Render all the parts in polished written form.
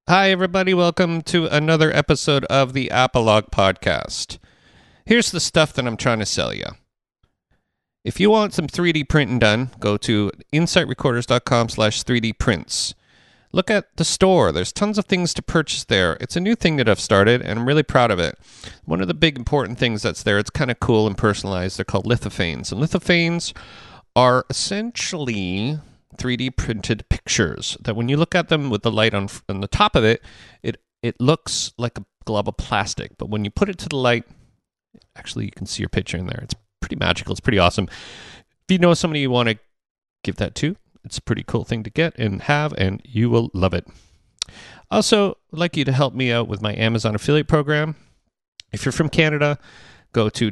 Hi, everybody. Welcome to another episode of the Apolog Podcast. Here's the stuff that I'm trying to sell you. If you want some 3D printing done, go to insightrecorders.com/3D prints. Look at the store. There's tons of things to purchase there. It's a new thing that I've started, and I'm really proud of it. One of the big important things that's there, it's kind of cool and personalized. They're called lithophanes. And lithophanes are essentially 3D printed pictures that when you look at them with the light on the top of it, it looks like a glob of plastic. But when you put it to the light, actually you can see your picture in there. It's pretty magical. It's pretty awesome. If you know somebody you want to give that to, it's a pretty cool thing to get and have, and you will love it. Also, I'd like you to help me out with my Amazon affiliate program. If you're from Canada, go to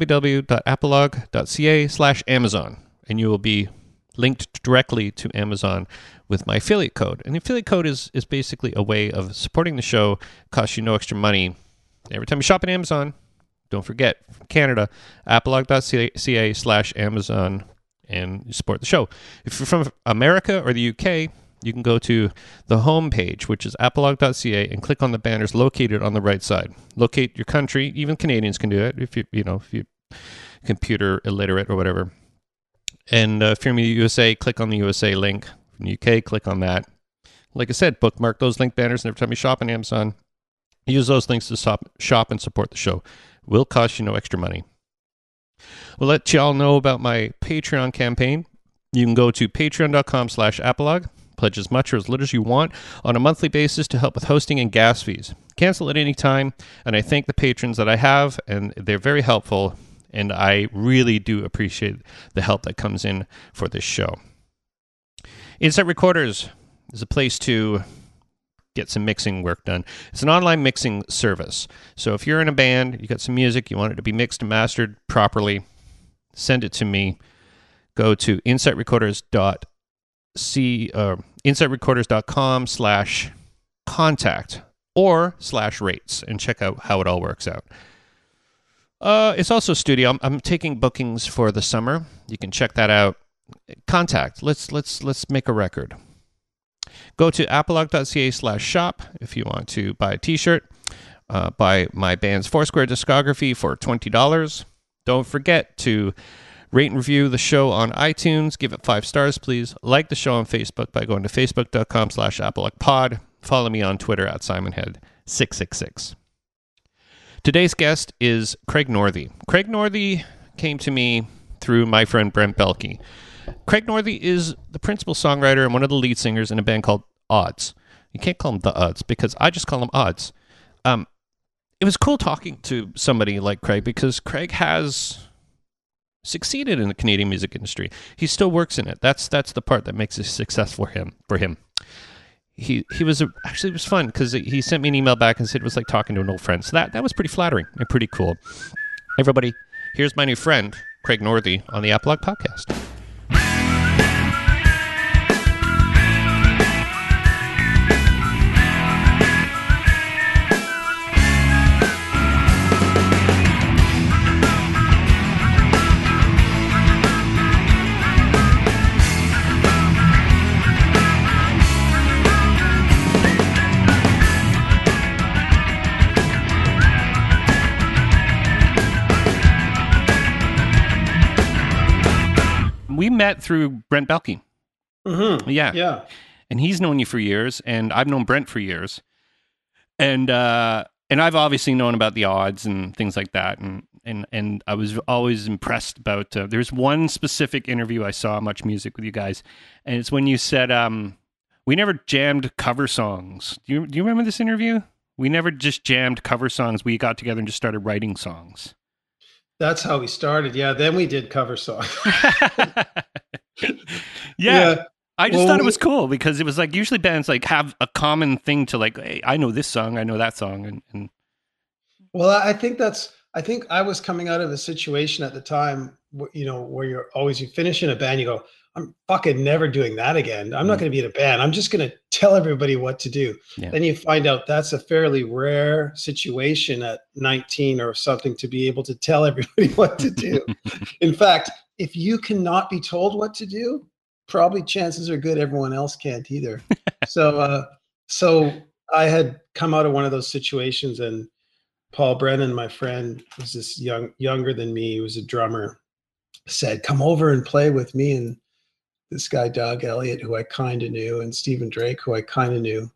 www.apolog.ca/Amazon, and you will be linked directly to Amazon with my affiliate code. And the affiliate code is basically a way of supporting the show, costs you no extra money. Every time you shop at Amazon, don't forget, from Canada, apolog.ca/Amazon, and you support the show. If you're from America or the UK, you can go to the home page, which is apolog.ca, and click on the banners located on the right side. Locate your country. Even Canadians can do it if you're computer illiterate or whatever. And if you're in the USA, click on the USA link. From the UK, click on that. Like I said, bookmark those link banners, and every time you shop on Amazon, use those links to shop and support the show. Will cost you no extra money. We'll let you all know about my Patreon campaign. You can go to patreon.com/apolog, pledge as much or as little as you want on a monthly basis to help with hosting and gas fees. Cancel at any time, and I thank the patrons that I have, and they're very helpful. And I really do appreciate the help that comes in for this show. Insight Recorders is a place to get some mixing work done. It's an online mixing service. So if you're in a band, you got some music, you want it to be mixed and mastered properly, send it to me. Go to insightrecorders.com/contact or /rates and check out how it all works out. It's also a studio. I'm taking bookings for the summer. You can check that out. Contact. Let's make a record. Go to apolog.ca/shop if you want to buy a t-shirt. Buy my band's Foursquare discography for $20. Don't forget to rate and review the show on iTunes. Give it 5 stars, please. Like the show on Facebook by going to facebook.com/apologpod. Follow me on Twitter at SimonHead666. Today's guest is Craig Northey. Craig Northey came to me through my friend Brent Belke. Craig Northey is the principal songwriter and one of the lead singers in a band called Odds. You can't call them the Odds because I just call them Odds. It was cool talking to somebody like Craig because Craig has succeeded in the Canadian music industry. He still works in it. That's the part that makes it successful for him. He was actually, it was fun because he sent me an email back and said it was like talking to an old friend. So that was pretty flattering and pretty cool. Everybody, here's my new friend, Craig Northey, on the Apolog Podcast. We met through Brent Belke. Mm-hmm. Yeah. And he's known you for years, and I've known Brent for years. And I've obviously known about the Odds and things like that. And I was always impressed about, there's one specific interview I saw, Much Music, with you guys. And it's when you said, we never jammed cover songs. Do you remember this interview? We never just jammed cover songs. We got together and just started writing songs. That's how we started. Yeah. Then we did cover songs. Yeah. I just thought it was cool because it was like usually bands like have a common thing to like, hey, I know this song, I know that song. And Well, I think I was coming out of a situation at the time, where you finish in a band, you go, I'm fucking never doing that again. I'm not going to be in a band. I'm just going to tell everybody what to do. Yeah. Then you find out that's a fairly rare situation at 19 or something to be able to tell everybody what to do. In fact, if you cannot be told what to do, probably chances are good everyone else can't either. So I had come out of one of those situations, and Paul Brennan, my friend, was this younger than me. He was a drummer. Said, "Come over and play with me and this guy Doug Elliott, who I kind of knew, and Stephen Drake, who I kind of knew."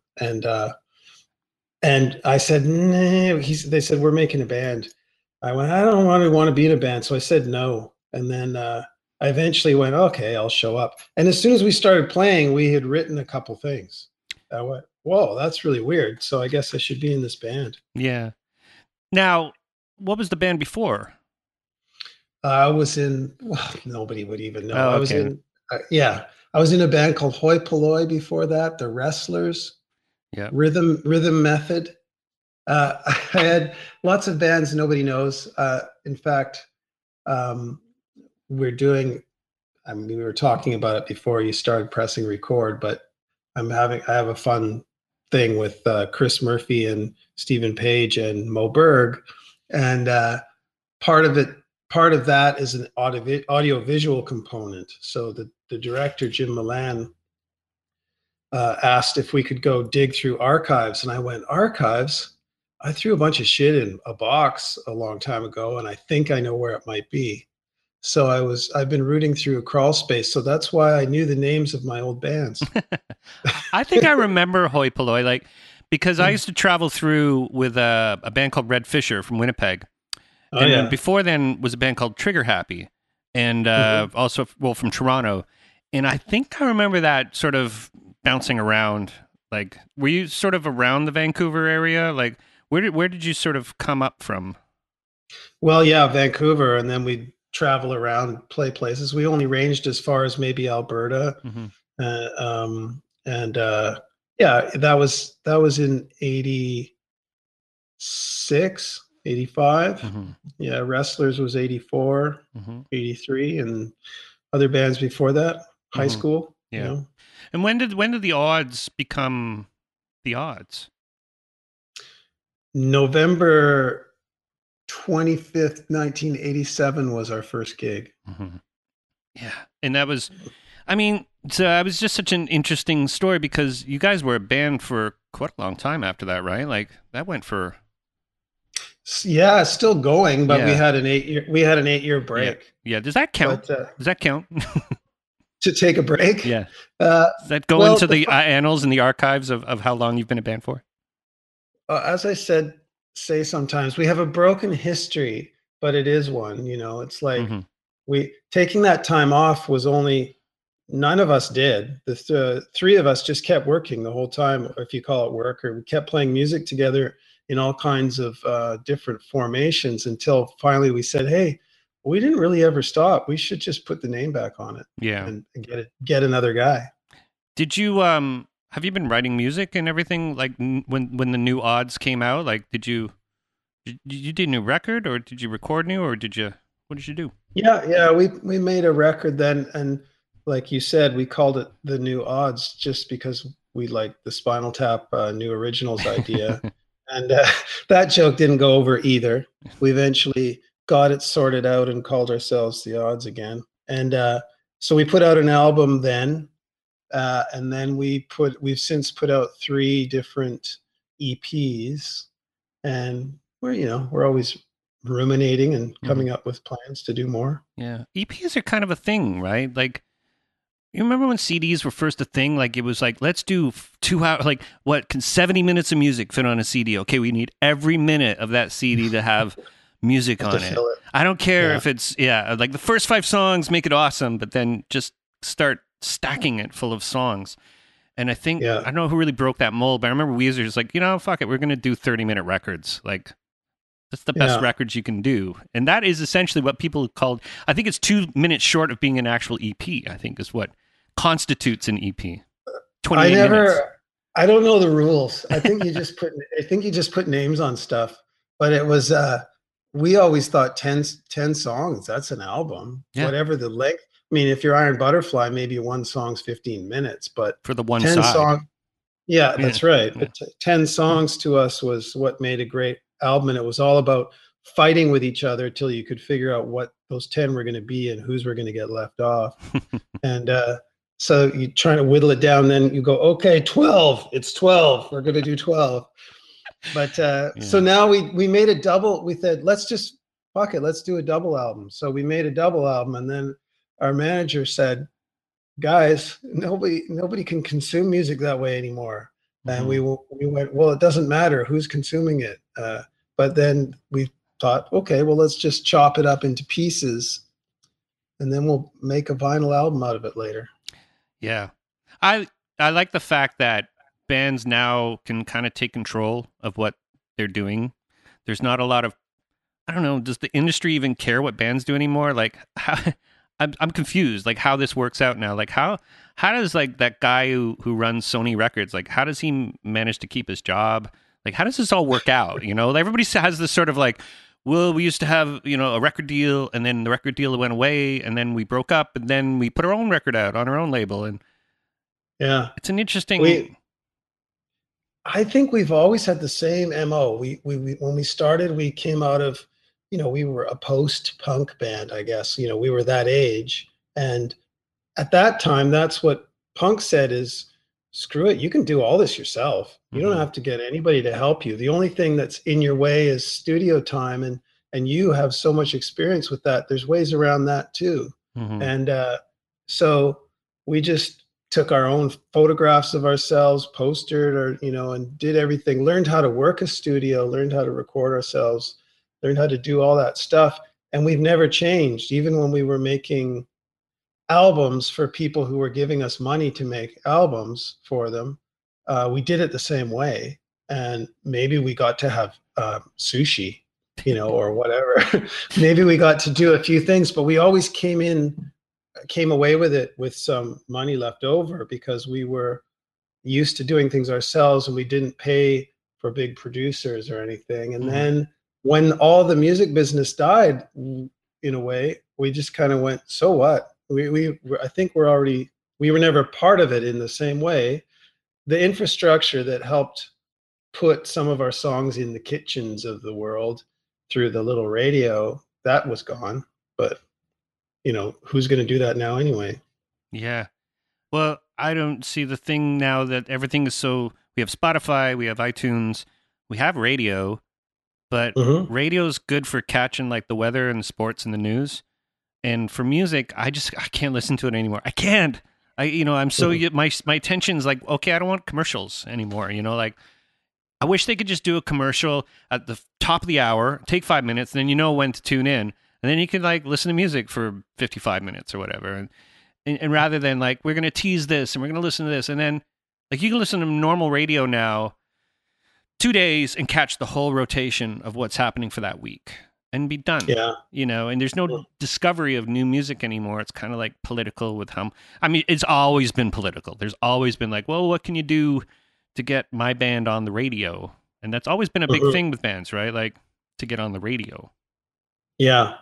And I said, "No." They said, "We're making a band." I went, "I don't want to be in a band," so I said no. And then I eventually went, "Okay, I'll show up." And as soon as we started playing, we had written a couple things. I went, "Whoa, that's really weird. So I guess I should be in this band." Yeah. Now, what was the band before? I was in, well, nobody would even know. Oh, I was okay. in, yeah, I was in a band called Hoi Polloi before that, The Wrestlers, Yeah. Rhythm Method. I had lots of bands nobody knows. In fact, um, we're doing, I mean, we were talking about it before you started pressing record, but I have a fun thing with Chris Murphy and Stephen Page and Mo Berg. And part of it, part of that is an audio visual component. So the director, Jim Milan, asked if we could go dig through archives. And I went, "Archives? I threw a bunch of shit in a box a long time ago, and I think I know where it might be." So I've been rooting through a crawl space. So that's why I knew the names of my old bands. I think I remember Hoi Polloi, like, because I used to travel through with a band called Red Fisher from Winnipeg. Oh And then yeah. before then was a band called Trigger Happy. And Hmm. also, well, from Toronto. And I think I remember that sort of bouncing around. Like, were you sort of around the Vancouver area? Like, where did you sort of come up from? Well, yeah, Vancouver, and then we'd travel around, play places. We only ranged as far as maybe Alberta. Hmm. And yeah, that was in 86, 85. Hmm. Yeah, Wrestlers was 84, Hmm. 83, and other bands before that, high Hmm. school, you Yeah. know. And when did the odds become the odds? November 25th, 1987 was our first gig. Hmm. Yeah. And that was, I mean, so it was just such an interesting story because you guys were a band for quite a long time after that, right? Like that went for, Yeah, still going, but yeah, we had an 8-year yeah, break. yeah. Does that count? But Does that count? to take a break, Yeah. uh, Does that go well, into the annals and the archives of how long you've been a band for? as I say sometimes we have a broken history, but it is one. It's like Hmm. we taking that time off was only none of us did. The three of us just kept working the whole time, if you call it work, or we kept playing music together in all kinds of different formations until finally we said, "Hey, we didn't really ever stop. We should just put the name back on it Yeah. and get another guy." Did you have you been writing music and everything like when the new odds came out? Like, did you do a new record or did you record new or did you what did you do? Yeah, we made a record then, and like you said, we called it The New Odds just because we liked the Spinal Tap New Originals idea, and that joke didn't go over either. We eventually got it sorted out and called ourselves The Odds again, and so we put out an album then, and then we've since put out 3 different EPs, and we're always ruminating and Hmm. coming up with plans to do more. Yeah. EPs are kind of a thing, right? Like, you remember when CDs were first a thing? Like, it was like, let's do 2 hours, like, what can 70 minutes of music fit on a CD? Okay, we need every minute of that CD to have music Have to on it. fill it. I don't care Yeah. if it's, yeah, like the first 5 songs make it awesome, but then just start stacking it full of songs. And I think, I Yeah. don't know who really broke that mold, but I remember Weezer's like, fuck it, we're going to do 30-minute records. Like, that's the best Yeah. records you can do. And that is essentially what people called, I think it's 2 minutes short of being an actual EP, I think is what constitutes an EP. I 28 minutes. never I don't know the rules. I think you just put names on stuff. But it was we always thought ten songs, that's an album. Yeah. Whatever the length. I mean, if you're Iron Butterfly, maybe one song's 15 minutes, but For the one 10 side. song yeah, Yeah. that's right. Yeah. But 10 songs to us was what made a great album. And it was all about fighting with each other till you could figure out what those 10 were going to be and who's were going to get left off. And So you try to whittle it down, then you go, okay, 12. It's 12. We're going to do 12. But so Yeah. now we made a double. We said, let's just fuck it, let's do a double album. So we made a double album, and then our manager said, guys, nobody can consume music that way anymore. And Hmm. we went, well, it doesn't matter who's consuming it. But then we thought, okay, well, let's just chop it up into pieces, and then we'll make a vinyl album out of it later. Yeah. I I like the fact that bands now can kind of take control of what they're doing. There's not a lot of, I don't know, does the industry even care what bands do anymore? Like how I'm confused like how this works out now. Like how does like that guy who runs Sony Records, like how does he manage to keep his job? Like how does this all work out? You know, everybody has this sort of like, well, we used to have, you know, a record deal and then the record deal went away and then we broke up and then we put our own record out on our own label, and Yeah. it's an interesting. We I think we've always had the same MO. We when we started, we came out of, we were a post-punk band, I guess. We were that age. And at that time, that's what punk said is, screw it, you can do all this yourself. You don't Hmm. have to get anybody to help you. The only thing that's in your way is studio time, and you have so much experience with that. There's ways around that too. Hmm. And so we just took our own photographs of ourselves, postered, or and did everything, learned how to work a studio, learned how to record ourselves, learned how to do all that stuff. And we've never changed, even when we were making albums for people who were giving us money to make albums for them. We did it the same way. And maybe we got to have sushi, or whatever. Maybe we got to do a few things, but we always came away with it with some money left over because we were used to doing things ourselves, and we didn't pay for big producers or anything. And Hmm. then when all the music business died, in a way, we just kind of went, so what? I think we were never part of it in the same way. The infrastructure that helped put some of our songs in the kitchens of the world through the little radio, that was gone. But who's going to do that now anyway? Yeah. Well, I don't see the thing now that everything is so. We have Spotify, we have iTunes, we have radio, but Hmm. radio's good for catching like the weather and sports and the news. And for music, I can't listen to it anymore. I can't. I'm so Hmm. my attention's like, okay, I don't want commercials anymore. Like I wish they could just do a commercial at the top of the hour, take 5 minutes, and then you know when to tune in, and then you can like listen to music for 55 minutes or whatever. And rather than like we're gonna tease this and we're gonna listen to this, and then like you can listen to normal radio now 2 days and catch the whole rotation of what's happening for that week and be done. Yeah. And there's no discovery of new music anymore. It's kind of like political with hum. I mean, it's always been political. There's always been like, well, what can you do to get my band on the radio? And that's always been a big Hmm. thing with bands, right? Like to get on the radio. Yeah.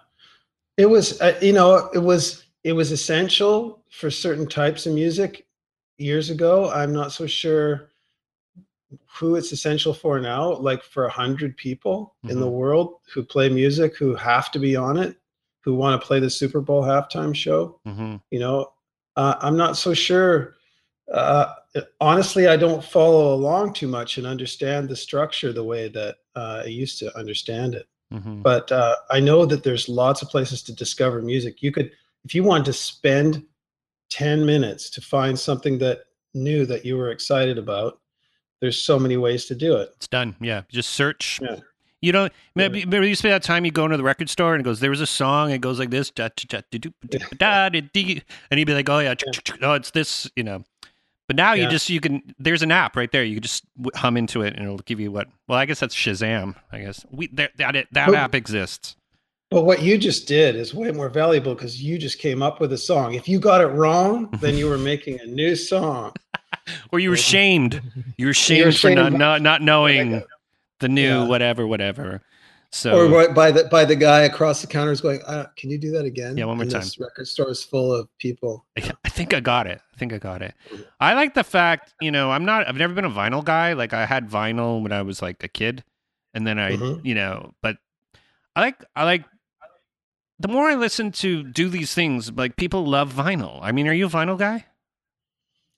It was essential for certain types of music years ago. I'm not so sure who it's essential for now. Like for 100 people in the Hmm. world who play music, who have to be on it, who want to play the Super Bowl halftime show. Hmm. You know, I'm not so sure. Uh, Honestly, I don't follow along too much and understand the structure the way that I used to understand it. Hmm. But I know that there's lots of places to discover music. You could, if you wanted to spend 10 minutes to find something that new that you were excited about, there's so many ways to do it. It's done. Yeah. Just search. Yeah. You know, Yeah. maybe you spend that time you go into the record store and it goes, there was a song, it goes like this, da, da, da, da, da, da, da, da, and you'd be like, oh yeah, Yeah. no, it's this. But now Yeah. you can, there's an app right there. You can just hum into it and it'll give you well, I guess that's Shazam, I guess. That But, app exists. but what you just did is way more valuable because you just came up with a song. If you got it wrong, then you were making a new song. Or you were shamed. You were You're shamed for ashamed. not knowing the new Yeah. whatever. Or So by the guy across the counter is going, "Can you do that yeah, again?" one more And time. this record store is full of people. Yeah. I think I got it. I like the fact, I've never been a vinyl guy. Like I had vinyl when I was like a kid, and then Hmm. but I like the more I listen to do these things, like people love vinyl. I mean, are you a vinyl guy?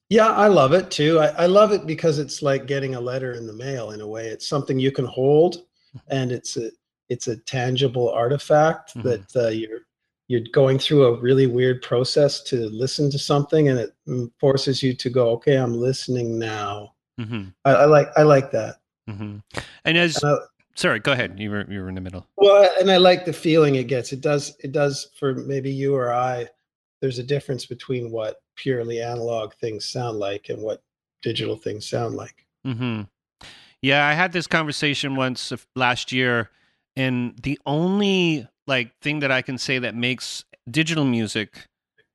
Yeah, I love it too. I love it because it's like getting a letter in the mail in a way. It's something you can hold, and it's a tangible artifact Hmm. that you're going through a really weird process to listen to something, and it forces you to go, okay, I'm listening now. Hmm. I like that. Hmm. And as And I, sorry, go ahead. You were in the middle. well, and I like the feeling it gets. It does for maybe you or I. There's a difference between what purely analog things sound like and what digital things sound like. Hmm. Yeah, I had this conversation once last year, and the only like thing that I can say that makes digital music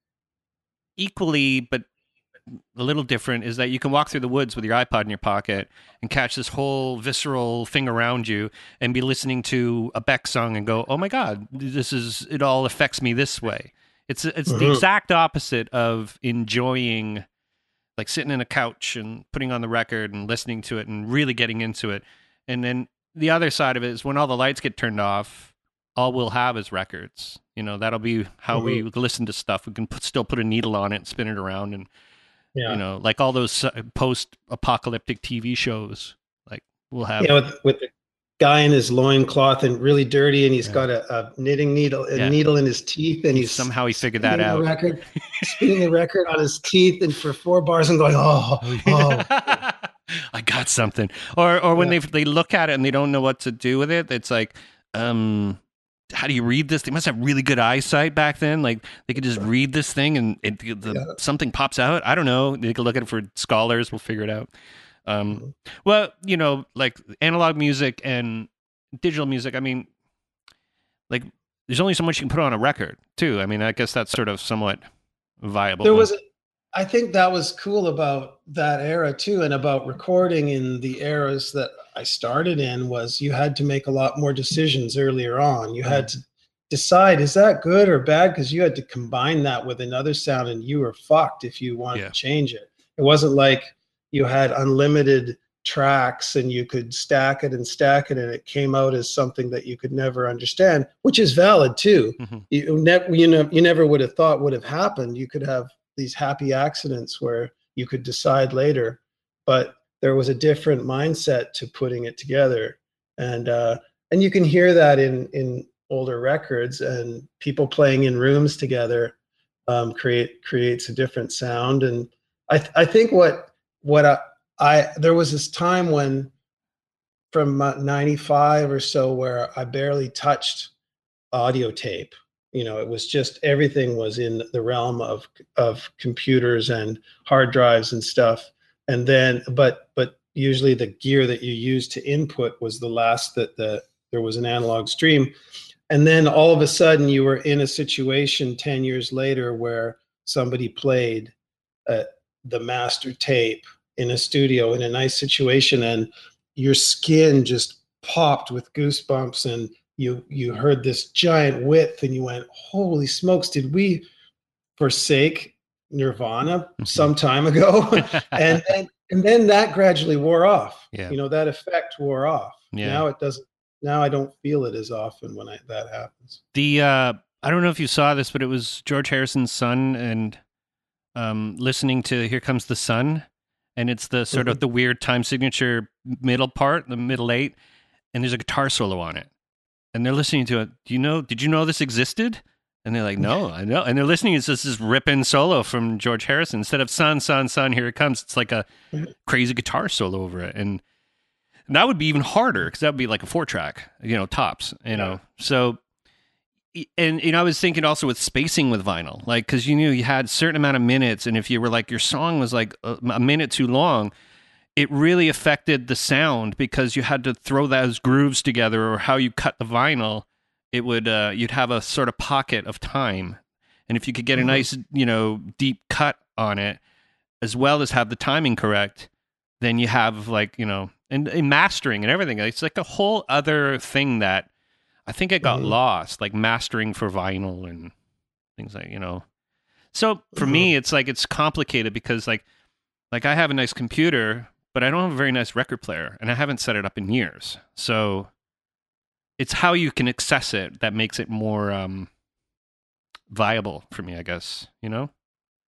equally but a little different is that you can walk through the woods with your iPod in your pocket and catch this whole visceral thing around you and be listening to a Beck song and go, "Oh my God, this is it all affects me this way." It's the Mhm. exact opposite of enjoying like sitting in a couch and putting on the record and listening to it and really getting into it. And then the other side of it is when all the lights get turned off, all we'll have is records. That'll be how we Mhm. listen to stuff. We can still put a needle on it and spin it around and Yeah. like all those post-apocalyptic TV shows. Like we'll Yeah, have, with the guy in his loincloth and really dirty, and he's yeah, got a knitting needle, a yeah. needle in his teeth, and He he's somehow he figured that out. spinning the record on his teeth, and for 4 bars, and going, oh, Oh, oh, yeah, yeah. I got something. Or when yeah, they look at it and they don't know what to do with it, it's like, how do you read this? They must have really good eyesight back then. Like they could just read this thing and yeah. something pops out. I don't know. They could look at it for scholars. We'll figure it out. Um, Mhm. well, like analog music and digital music. I mean, like there's only so much you can put on a record, too. I mean, I guess that's sort of somewhat There viable. was, I think that was cool about that era too, and about recording in the eras that I started in was you had to make a lot more decisions earlier on. You had Mm, to decide, is that good or bad? Because you had to combine that with another sound and you were fucked if you wanted to yeah. change it. It wasn't like you had unlimited tracks and you could stack it and it came out as something that you could never understand, which is valid too. Hmm. You never would have thought would have happened. You could have these happy accidents where you could decide later, but there was a different mindset to putting it together, and you can hear that in older records and people playing in rooms together creates a different sound. And I think what I there was this time when from 95 or so where I barely touched audio tape. It was just everything was in the realm of computers and hard drives and stuff. And then, but usually the gear that you used to input was the last that there was an analog stream. And then all of a sudden, you were in a situation 10 years later where somebody played uh, the master tape in a studio in a nice situation, and your skin just popped with goosebumps, and you heard this giant width, and you went, "Holy smokes! Did we forsake Nirvana Hmm. some time ago?" and then that gradually wore off. Yeah. That effect wore off. Yeah. Now it doesn't. Now I don't feel it as often when that happens. The I don't know if you saw this, but it was George Harrison's son and listening to "Here Comes the Sun," and it's the sort of Mhm. the weird time signature middle part, the middle eight, and there's a guitar solo on it, and they're listening to it. Did you know this existed? And they're like, no, I know. And they're listening. It's just this ripping solo from George Harrison. Instead of "Sun, Sun, Sun, Here It Comes," it's like a crazy guitar solo over it, and that would be even harder because that would be like a 4 track, tops, Yeah. So and I was thinking also with spacing with vinyl, like because you had a certain amount of minutes, and if you were like your song was like a minute too long, it really affected the sound because you had to throw those grooves together or how you cut the vinyl. It would you'd have a sort of pocket of time, and if you could get a Mhm. nice deep cut on it as well as have the timing correct, then you have like and mastering and everything. It's like a whole other thing that I think it got Mhm. lost, like mastering for vinyl and things like. So for Mhm. me, it's like it's complicated because like I have a nice computer, but I don't have a very nice record player, and I haven't set it up in years. So it's how you can access it that makes it more viable for me, I guess.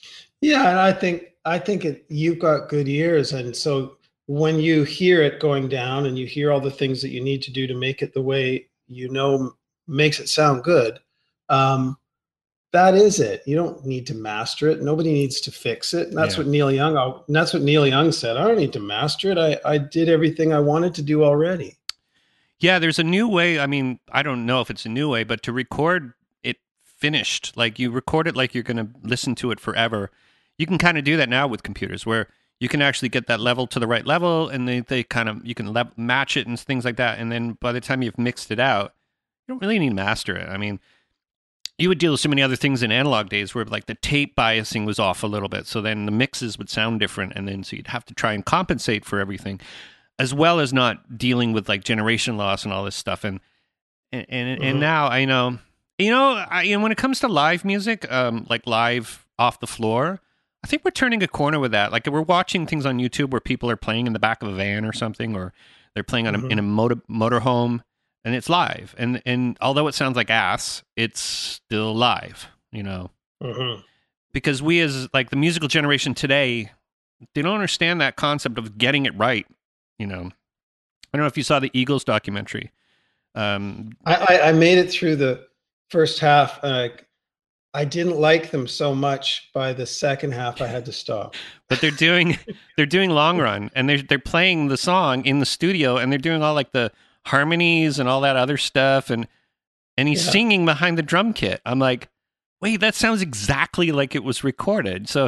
Yeah, and I think you've got good ears, and so when you hear it going down and you hear all the things that you need to do to make it the way makes it sound good, um, that is it. You don't need to master it. Nobody needs to fix it. And that's Yeah. what Neil Young. And that's what Neil Young said. I don't need to master it. I did everything I wanted to do already. Yeah, there's a new way. I mean, I don't know if it's a new way, but to record it finished, like you record it like you're going to listen to it forever. You can kind of do that now with computers where you can actually get that level to the right level and they kind of, you can match it and things like that. And then by the time you've mixed it out, you don't really need to master it. I mean, you would deal with so many other things in analog days where like the tape biasing was off a little bit. So then the mixes would sound different. And then so you'd have to try and compensate for everything as well as not dealing with like generation loss and all this stuff. And Mhm. now I know, when it comes to live music, like live off the floor, I think we're turning a corner with that. Like we're watching things on YouTube where people are playing in the back of a van or something, or they're playing in a Mhm. motorhome, and it's live. And although it sounds like ass, it's still live. Mhm. Because we as like the musical generation today, they don't understand that concept of getting it right. You know, I don't know if you saw the Eagles documentary. Um, I made it through the first half. I didn't like them so much. By the second half, I had to stop. but they're doing long run, and they're playing the song in the studio, and they're doing all like the harmonies and all that other stuff, and he's Yeah. singing behind the drum kit. I'm like, wait, that sounds exactly like it was recorded. So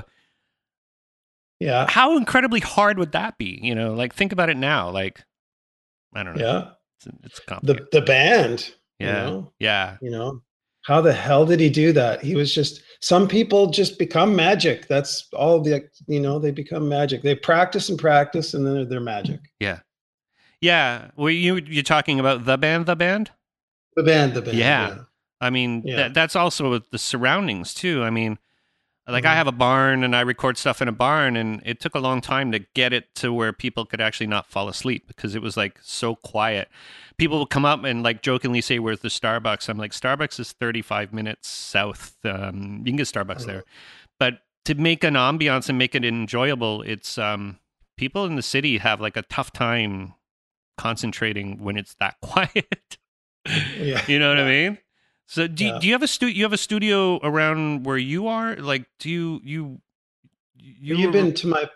Yeah. how incredibly hard would that be? Like think about it now. Like I don't know, Yeah. it's complicated. The band, you Yeah, know, yeah, you know, how the hell did he do that? He was just some people just become magic. That's all they become magic. They practice and practice and then they're magic. yeah, yeah. Were you talking about the band? The band? The band, Yeah. yeah. I mean, Yeah. that's also with the surroundings too. I mean, like I Mhm. have a barn and I record stuff in a barn and it took a long time to get it to where people could actually not fall asleep because it was like so quiet. People would come up and like jokingly say, "Where's the Starbucks?" I'm like, "Starbucks is 35 minutes south. You can get Starbucks Mhm. there." But to make an ambiance and make it enjoyable, it's people in the city have like a tough time concentrating when it's that quiet. Yeah. You know what I Yeah. mean? So Yeah. do you have you have a studio around where you are? Like do Well, you were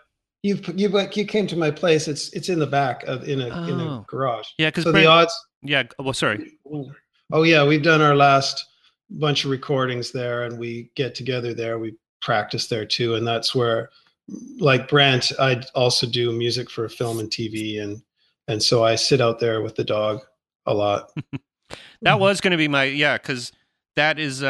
you came to my place. It's in the back of in a oh garage. yeah, because So the Brent odds. yeah, well sorry. Oh yeah, we've done our last bunch of recordings there, and we get together there. We practice there too, and that's where, like Brent, I also do music for film and TV, and so I sit out there with the dog a lot. That Mhm. was going to be my yeah, because that is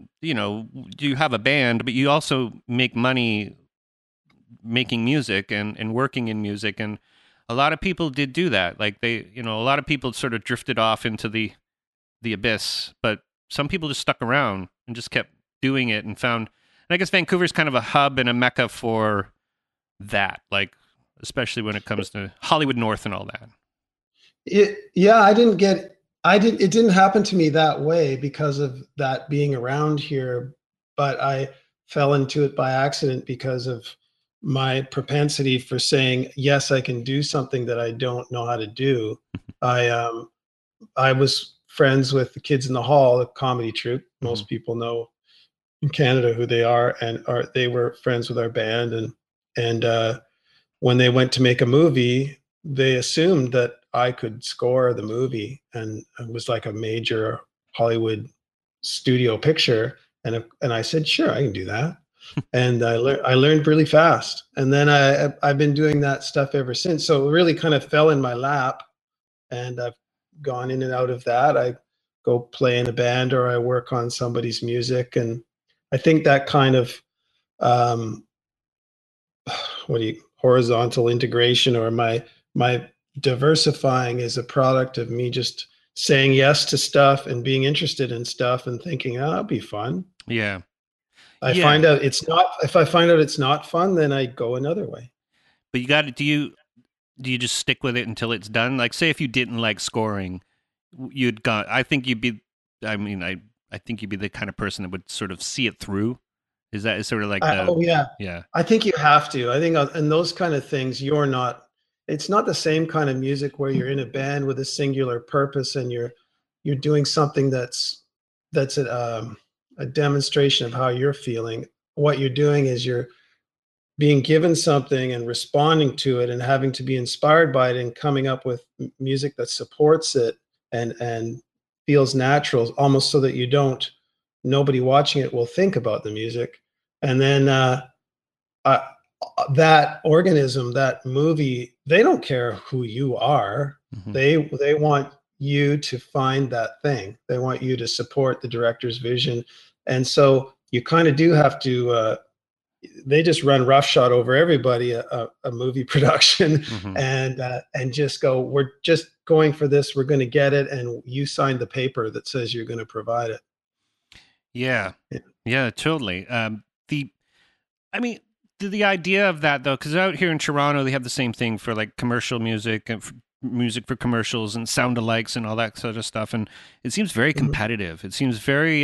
you have a band, but you also make money making music and working in music, and a lot of people did do that. Like a lot of people sort of drifted off into the abyss, but some people just stuck around and just kept doing it and found. And I guess Vancouver's kind of a hub and a mecca for that, like especially when it comes to Hollywood North and all that. Yeah, it didn't happen to me that way because of that being around here, but I fell into it by accident because of my propensity for saying, yes, I can do something that I don't know how to do. I I was friends with the Kids in the Hall, a comedy troupe. Hmm. Most people know in Canada who they are, and they were friends with our band, and when they went to make a movie, they assumed that I could score the movie, and it was like a major Hollywood studio picture. And I said, sure, I can do that. And I learned really fast, and then I've been doing that stuff ever since. So it really kind of fell in my lap, and I've gone in and out of that. I go play in a band or I work on somebody's music, and I think that kind of um, what do you horizontal integration or my diversifying is a product of me just saying yes to stuff and being interested in stuff and thinking, oh, that'll be fun. Yeah, I yeah. find out it's not, if I find out it's not fun, then I go another way. But you got to do you just stick with it until it's done? Like, say if you didn't like scoring, you'd got. I think you'd be. I mean, I think you'd be the kind of person that would sort of see it through Is sort of like the, Oh yeah, yeah. I think you have to. I think in those kind of things, you're not. It's not the same kind of music where you're in a band with a singular purpose and you're doing something that's a demonstration of how you're feeling. What you're doing is you're being given something and responding to it and having to be inspired by it and coming up with music that supports it and feels natural, almost so that you don't. Nobody watching it will think about the music, and then uh, that organism, that movie, they don't care who you are. Hmm. They want you to find that thing. They want you to support the director's vision, and so you kind of do have to. They just run roughshod over everybody a movie production, Hmm. and just go. We're just going for this. We're going to get it, and you signed the paper that says you're going to provide it. Yeah. Yeah. Yeah, totally. The I mean, the idea of that though, because out here in Toronto, they have the same thing for like commercial music and music for commercials and sound alikes and all that sort of stuff. And it seems very Mhm. competitive. It seems very,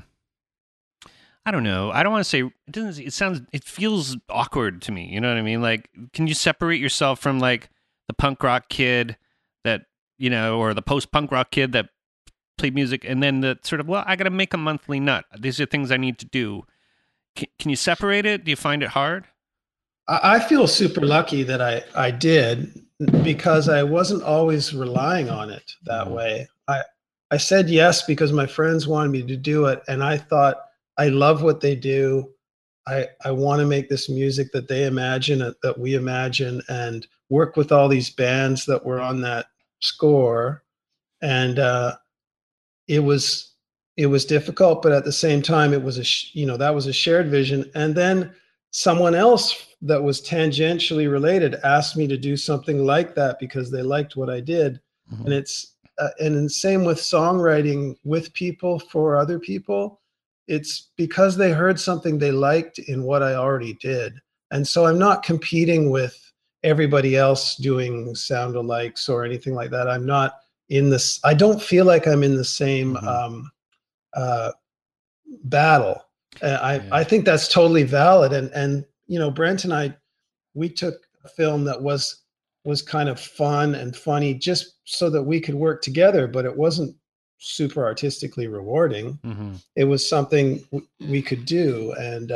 I don't know. I don't want to say it doesn't. It sounds. It feels awkward to me. You know what I mean? Like, can you separate yourself from like the punk rock kid that or the post punk rock kid that played music, and then the sort of, well, I got to make a monthly nut. These are things I need to do. Can you separate it? Do you find it hard? I feel super lucky that I did because I wasn't always relying on it that Mm-hmm. way. I said yes because my friends wanted me to do it, and I thought I love what they do. I want to make this music that they imagine, that we imagine, and work with all these bands that were on that score. And it was it was difficult, but at the same time, it was that was a shared vision. And then someone else that was tangentially related asked me to do something like that because they liked what I did. Mm-hmm. And and the same with songwriting with people for other people. It's because they heard something they liked in what I already did. And so I'm not competing with everybody else doing sound alikes or anything like that. I'm not in this. I don't feel like I'm in the same Mm-hmm. uh, battle. I Yeah. think that's totally valid. And Brent and I, we took a film that was kind of fun and funny just so that we could work together, but it wasn't super artistically rewarding. Mm-hmm. It was something we could do, and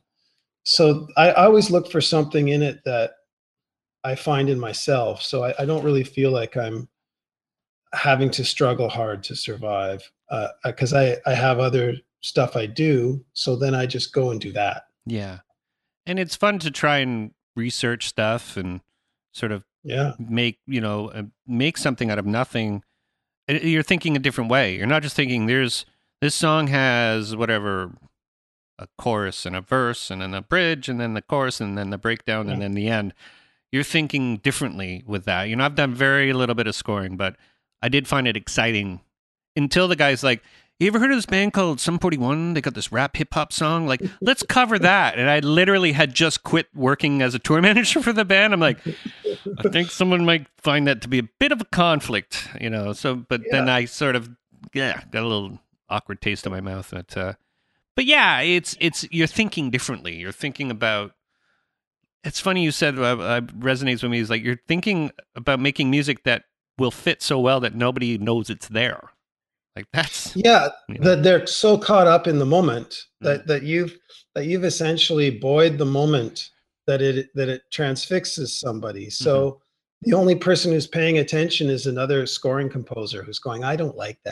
so I always look for something in it that I find in myself. So I don't really feel like I'm having to struggle hard to survive because I have other stuff I do. So then I just go and do that. Yeah. And it's fun to try and research stuff and sort of Yeah. make something out of nothing. You're thinking a different way. You're not just thinking there's this song has whatever, a chorus and a verse and then a bridge and then the chorus and then the breakdown and Yeah. then the end. You're thinking differently with that. I've done very little bit of scoring, but I did find it exciting until the guy's like, you ever heard of this band called Sum 41? They got this rap hip hop song. Like, let's cover that. And I literally had just quit working as a tour manager for the band. I'm like, I think someone might find that to be a bit of a conflict. So, but then Yeah. I sort of, got a little awkward taste in my mouth. But yeah, it's you're thinking differently. You're thinking about. It's funny you said resonates with me. Is like you're thinking about making music that will fit so well that nobody knows it's there. Like that's Yeah. you know. That they're so caught up in the moment Mm. that you've essentially buoyed the moment that it transfixes somebody. Mm-hmm. So the only person who's paying attention is another scoring composer who's going, I don't like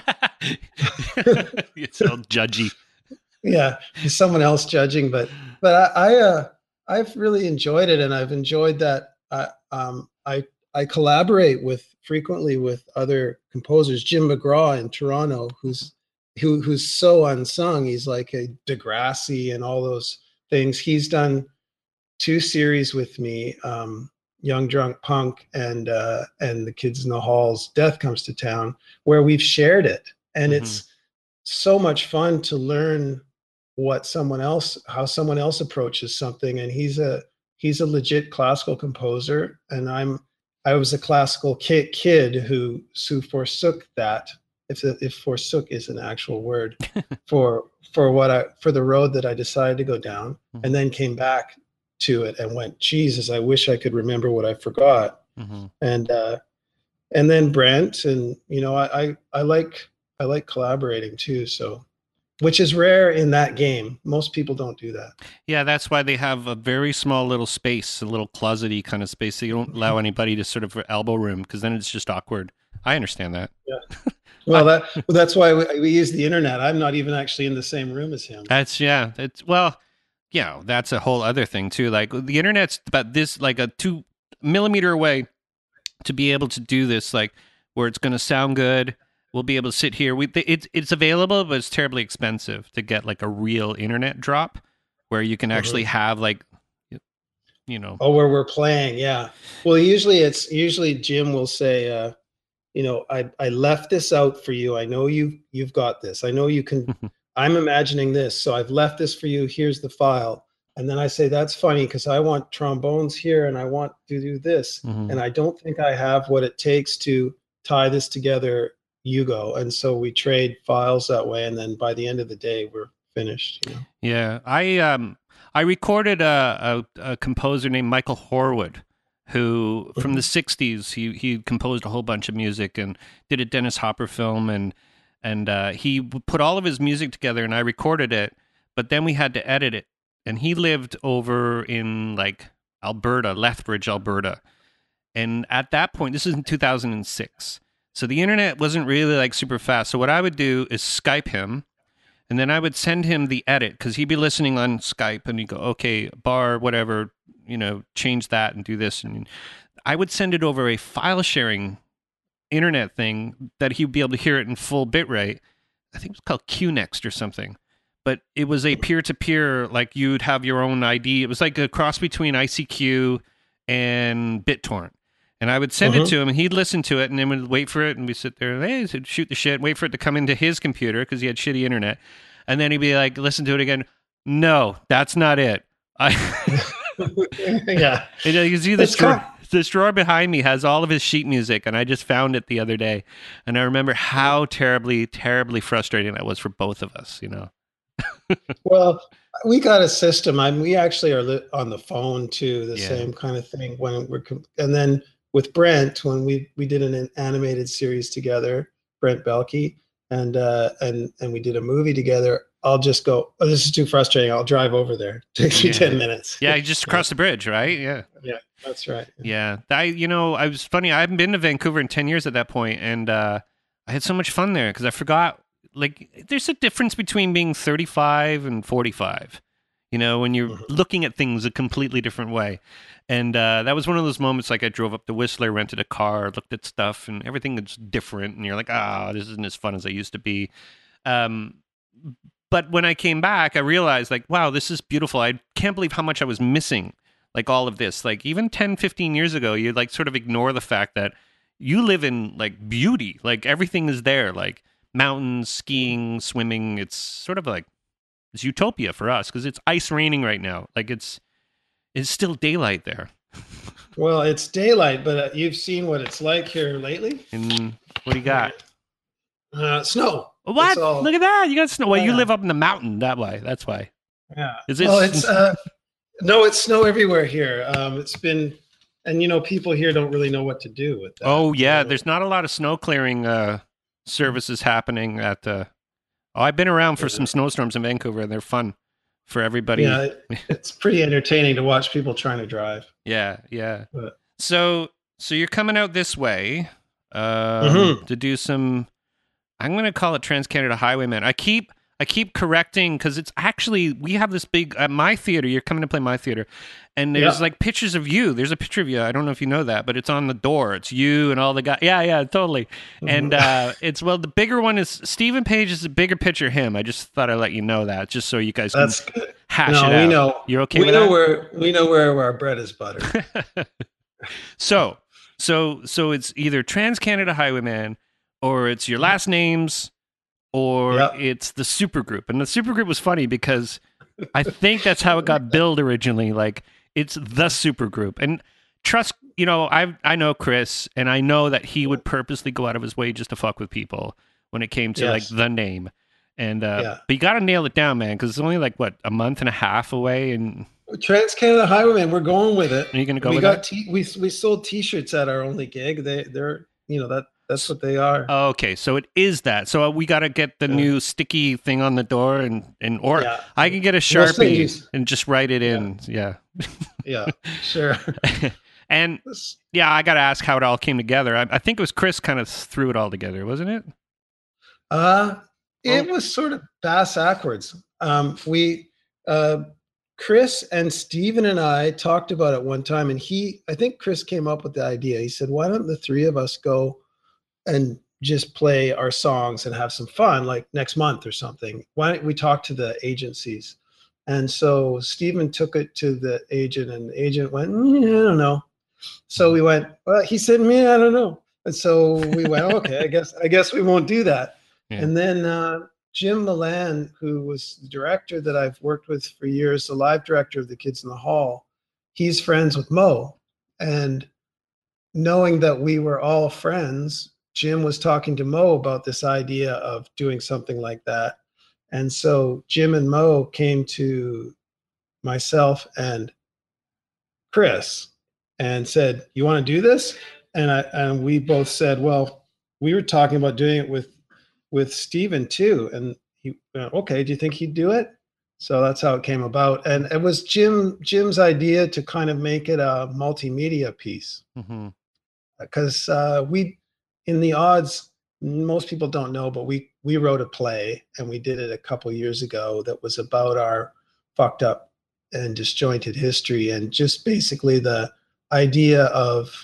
It's all that. judgy. Yeah, someone else judging, but I've really enjoyed it, and I've enjoyed that I collaborate with frequently with other composers. Jim McGraw in Toronto, who's so unsung. He's like a Degrassi and all those things. He's done two series with me, Young Drunk Punk and The Kids in the Halls, Death Comes to Town, where we've shared it, and Mm-hmm. it's so much fun to learn how someone else approaches something. And he's a legit classical composer, and I was a classical kid who forsook that, if forsook is an actual word, for for the road that I decided to go down, and then came back to it and went, Jesus, I wish I could remember what I forgot. Mm-hmm. And then Brent, and I like collaborating too. So, which is rare in that game. Most people don't do that. Yeah, that's why they have a very small little space, a little closety kind of space. So you don't allow anybody to sort of elbow room because then it's just awkward. I understand that. Yeah. Well, that's why we use the internet. I'm not even actually in the same room as him. That's that's a whole other thing too. Like the internet's about this, like a 2 millimeter away to be able to do this, like where it's going to sound good. We'll be able to sit here. It's available, but it's terribly expensive to get like a real internet drop where you can actually have like, Oh, where we're playing. Yeah. Well, usually Jim will say, I left this out for you. I know you've got this. I know you can, I'm imagining this. So I've left this for you. Here's the file. And then I say, that's funny because I want trombones here and I want to do this. And I don't think I have what it takes to tie this together. You go. And so we trade files that way. And then by the end of the day, we're finished. Yeah. I recorded a composer named Michael Horwood, who from the 60s, he composed a whole bunch of music and did a Dennis Hopper film. And he put all of his music together and I recorded it, but then we had to edit it. And he lived over in like Alberta, Lethbridge, Alberta. And at that point, this is in 2006. So the internet wasn't really like super fast. So what I would do is Skype him, and then I would send him the edit because he'd be listening on Skype and he'd go, okay, bar, whatever, change that and do this. And I would send it over a file sharing internet thing that he'd be able to hear it in full bitrate. I think it was called QNext or something. But it was a peer-to-peer, like you'd have your own ID. It was like a cross between ICQ and BitTorrent. And I would send it to him, and he'd listen to it, and then we'd wait for it, and we'd sit there, and he'd shoot the shit, wait for it to come into his computer, because he had shitty internet. And then he'd be like, listen to it again. No, that's not it. Yeah. You see this drawer behind me has all of his sheet music, and I just found it the other day. And I remember how terribly, terribly frustrating that was for both of us, Well, we got a system. We actually are on the phone too, the same kind of thing. And then with Brent, when we did an animated series together, Brent Belke, and we did a movie together. I'll just go, oh, this is too frustrating. I'll drive over there. Takes me 10 minutes. Yeah, just across the bridge, right? Yeah. Yeah, that's right. Yeah. I was funny. I haven't been to Vancouver in 10 years at that point, and I had so much fun there because I forgot. Like, there's a difference between being 35 and 45, when you're looking at things a completely different way. And that was one of those moments, like I drove up to Whistler, rented a car, looked at stuff, and everything is different. And you're like, this isn't as fun as I used to be. But when I came back, I realized, like, wow, this is beautiful. I can't believe how much I was missing, like, all of this. Like, even 10, 15 years ago, you'd, like, sort of ignore the fact that you live in, like, beauty. Like, everything is there, like, mountains, skiing, swimming. It's sort of like it's utopia for us because it's ice raining right now. Like it's still daylight there. Well, it's daylight, but you've seen what it's like here lately. And what do you got? Snow. What? Look at that! You got snow. Well, you live up in the mountain that way. That's why. Yeah. Is it? Well, it's no, it's snow everywhere here. It's been, and people here don't really know what to do with that. Oh yeah, there's not a lot of snow clearing services happening at I've been around for some snowstorms in Vancouver and they're fun for everybody. Yeah, it's pretty entertaining to watch people trying to drive. Yeah. But, so you're coming out this way to do some, I'm going to call it Trans-Canada Highwaymen. I keep correcting because it's actually, we have this big, at my theater, you're coming to play my theater, and there's like pictures of you. There's a picture of you. I don't know if you know that, but it's on the door. It's you and all the guys. Yeah, totally. And the bigger one is, Stephen Page is a bigger picture of him. I just thought I'd let you know that, just so you guys can hash it out. We know. You're okay with that? We know where our bread is buttered. So it's either Trans-Canada Highwayman, or it's your last names, or it's the supergroup. And the supergroup was funny because I think that's how it got billed originally. Like, it's the supergroup. And trust, I know Chris, and I know that he would purposely go out of his way just to fuck with people when it came to like the name. And Yeah. but you got to nail it down, man, because it's only like what, a month and a half away, and Trans Canada Highwayman, we're going with it. are you going to go We with got that? we sold T-shirts at our only gig. They're that's what they are. Oh, okay, so it is that. So we got to get the Yeah. new sticky thing on the door, and or Yeah. I can get a We'll send you. Sharpie and just write it Yeah. in. Yeah. Yeah. Sure. And yeah, I got to ask how it all came together. I think it was Chris kind of threw it all together, wasn't it? It was sort of bass backwards. We Chris and Steven and I talked about it one time, and I think Chris came up with the idea. He said, "Why don't the three of us go and just play our songs and have some fun, like next month or something? Why don't we talk to the agencies?" And so Steven took it to the agent, and the agent went, I don't know. So we went, well, he said, me, I don't know. And so we went, okay, I guess we won't do that. Yeah. And then Jim Milan, who was the director that I've worked with for years, the live director of the Kids in the Hall, he's friends with Mo. And knowing that we were all friends, Jim was talking to Mo about this idea of doing something like that. And so Jim and Mo came to myself and Chris and said, "You want to do this?" And we both said, "Well, we were talking about doing it with Steven too." And he went, "Okay, do you think he'd do it?" So that's how it came about. And it was Jim's idea to kind of make it a multimedia piece. Because we, in the odds, most people don't know, but we wrote a play and we did it a couple years ago that was about our fucked up and disjointed history, and just basically the idea of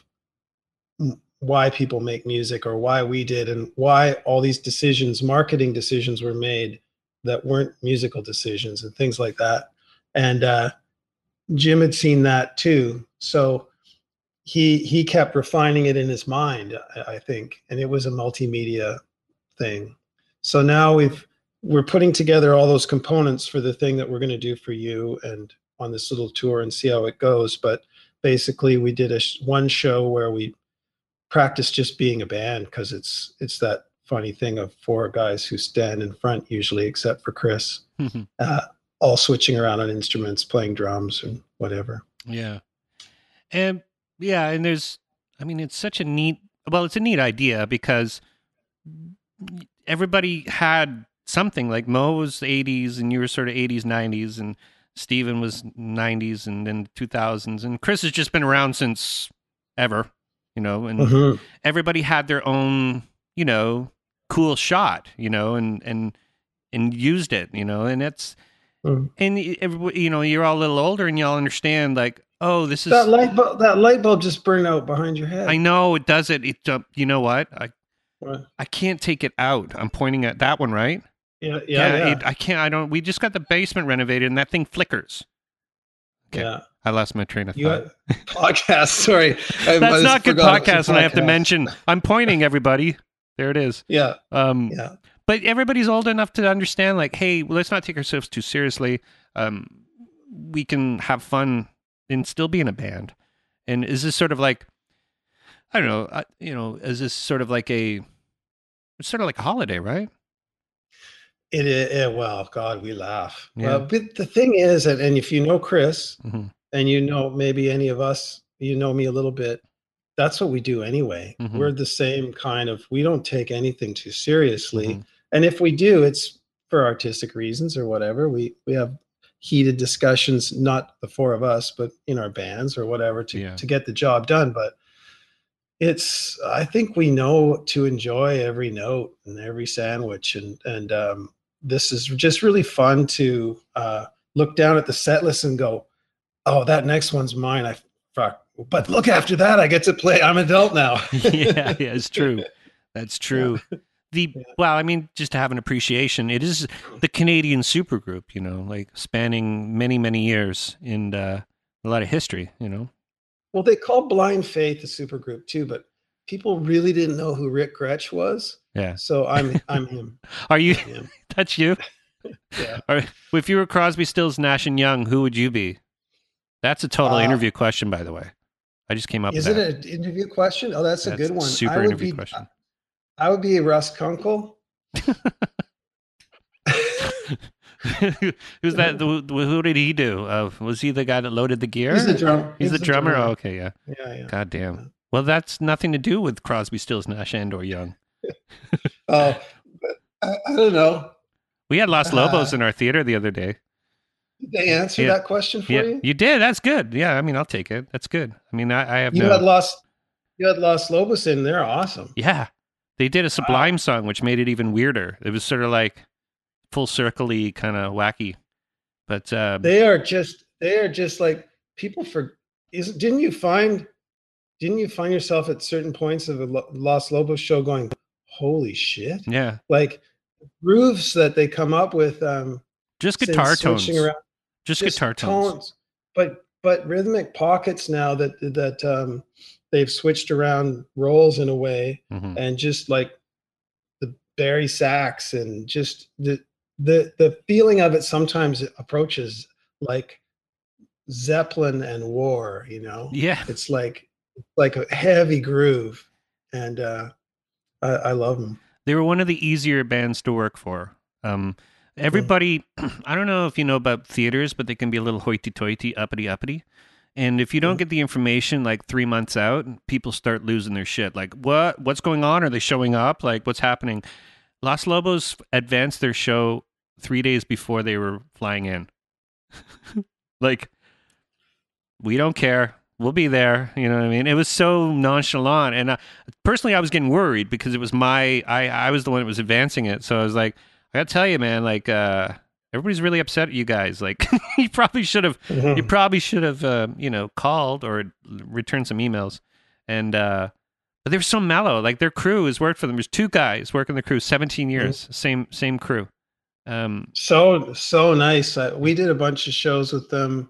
why people make music, or why we did, and why all these decisions, marketing decisions, were made that weren't musical decisions and things like that. And Jim had seen that too, so he kept refining it in his mind, I think, and it was a multimedia thing. So now we're putting together all those components for the thing that we're going to do for you and on this little tour, and see how it goes. But basically, we did one show where we practiced just being a band, because it's that funny thing of four guys who stand in front usually, except for Chris, all switching around on instruments, playing drums and whatever. Yeah. And yeah, and there's, I mean, it's such a neat, well, it's a neat idea because everybody had something. Like Mo was 80s and you were sort of 80s, 90s, and Steven was 90s and then 2000s. And Chris has just been around since ever, and everybody had their own, cool shot, and used it, and it's, and you're all a little older and y'all understand, like, oh, this is that light bulb just burned out behind your head. I know it does it. You know what? I can't take it out. I'm pointing at that one, right? Yeah. I can't. I don't. We just got the basement renovated, and that thing flickers. Okay. Yeah. I lost my train of thought. Podcast. Sorry, that's not good podcast. And I have to mention, I'm pointing, everybody. There it is. Yeah. Yeah. But everybody's old enough to understand, like, hey, let's not take ourselves too seriously. We can have fun and still be in a band. And is this sort of like, I don't know, is this sort of like it's sort of like a holiday, right? It is. Well, God, we laugh. Yeah. But the thing is, and if you know Chris, and maybe any of us, me a little bit, that's what we do anyway. We're the same kind of, we don't take anything too seriously. And if we do, it's for artistic reasons or whatever. We have heated discussions, not the four of us, but in our bands or whatever, to get the job done. But I think we know to enjoy every note and every sandwich. And this is just really fun to look down at the set list and go, oh, that next one's mine. But look, after that, I get to play. I'm adult now. yeah, it's true. That's true. Yeah. Well, I mean, just to have an appreciation, it is the Canadian supergroup, like spanning many, many years and a lot of history, Well, they call Blind Faith a supergroup too, but people really didn't know who Rick Gretsch was. Yeah. So I'm him. Are you? That's you? Yeah. If you were Crosby, Stills, Nash and Young, who would you be? That's a total interview question, by the way. I just came up with that. Is it an interview question? Oh, that's a good one. Super interview question. I would be Russ Kunkel. Who's that? Who did he do? Was he the guy that loaded the gear? He's the drum. He's the the drummer. Oh, drummer. okay, yeah. Yeah, yeah. God Yeah. damn. Well, that's nothing to do with Crosby, Stills, Nash, and or Young. But I don't know. We had Los Lobos Uh, in our theater the other day. did they answer Yeah, that question for yeah, you? you did. That's good. Yeah, I mean, I'll take it. That's good. I mean, I have You no. had lost. You had Los Lobos in. They're awesome. Yeah, they did a Wow. Sublime song, which made it even weirder. It was sort of like full circle-y, kind of wacky. But They are just. They are just like people for. Didn't you find yourself at certain points of a Los Lobos show going, "Holy shit!" yeah, Like grooves that they come up with. just Since guitar switching tones. around, Just just guitar tones. tones, but rhythmic pockets now that they've switched around roles in a way, Hmm. and just like the Barry sax and just the feeling of it sometimes approaches like Zeppelin and War. Yeah, It's like a heavy groove, and I love them. they were one of the easier bands to work for. Um, Mhm. everybody, I don't know if you know about theaters, but they can be a little hoity-toity, uppity-uppity. And if you don't Mhm. get the information like 3 months out, people start losing their shit. Like, what? What's going on? Are they showing up? Like, what's happening? Los Lobos advanced their show 3 days before they were flying in. Like, we don't care. We'll be there. You know what I mean? It was so nonchalant. And personally, I was getting worried because it was I was the one that was advancing it. So I was like, I gotta tell you, man, like, everybody's really upset at you guys. Like, you Mhm. probably should have, called or returned some emails. And, but they were so mellow. Like, their crew has worked for them. There's two guys working the crew, 17 Mhm. years, same crew. Um, So nice. We did a bunch of shows with them.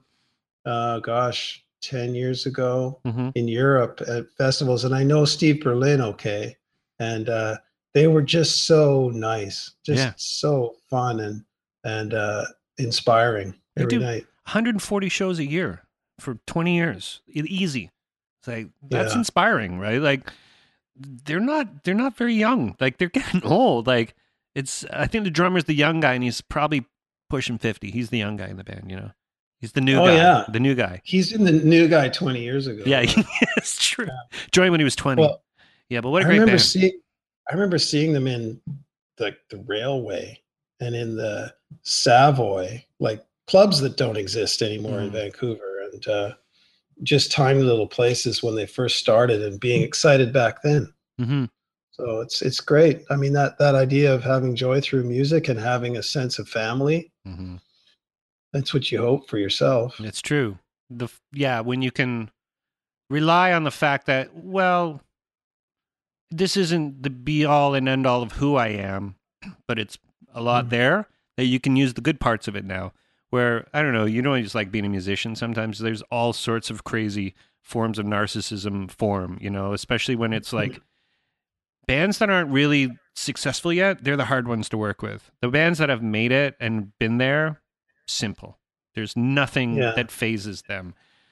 Gosh, 10 years ago mhm. in Europe at festivals. And I know Steve Berlin, okay. And they were just so nice, Yeah. just so fun and inspiring They every do night. 140 shows a year for 20 years. Easy. It's like that's Yeah. inspiring, right? Like they're not very young. Like they're getting old. Like it's I think the drummer's the young guy and he's probably pushing 50. He's the young guy in the band, you know. He's the new Oh, guy. yeah. The new guy. He's been the new guy 20 years Yeah, ago. it's true. Joined when he was 20. Well, Yeah, but what a I great remember band. seeing I remember seeing them in the railway and in the Savoy, like clubs that don't exist anymore in Mhm. Vancouver, and just tiny little places when they first started, and being excited back then. Mhm. So it's great. I mean that idea of having joy through music and having a sense of family, Mhm. that's what you hope for yourself. It's true. Yeah, when you can rely on the fact that well, this isn't the be all and end all of who I am, but it's a lot Mhm. there that you can use the good parts of it now. Where I don't know, you don't just like being a musician. Sometimes there's all sorts of crazy forms of narcissism form, especially when it's like bands that aren't really successful yet, they're the hard ones to work with. The bands that have made it and been there, simple. There's nothing Yeah. that phases them,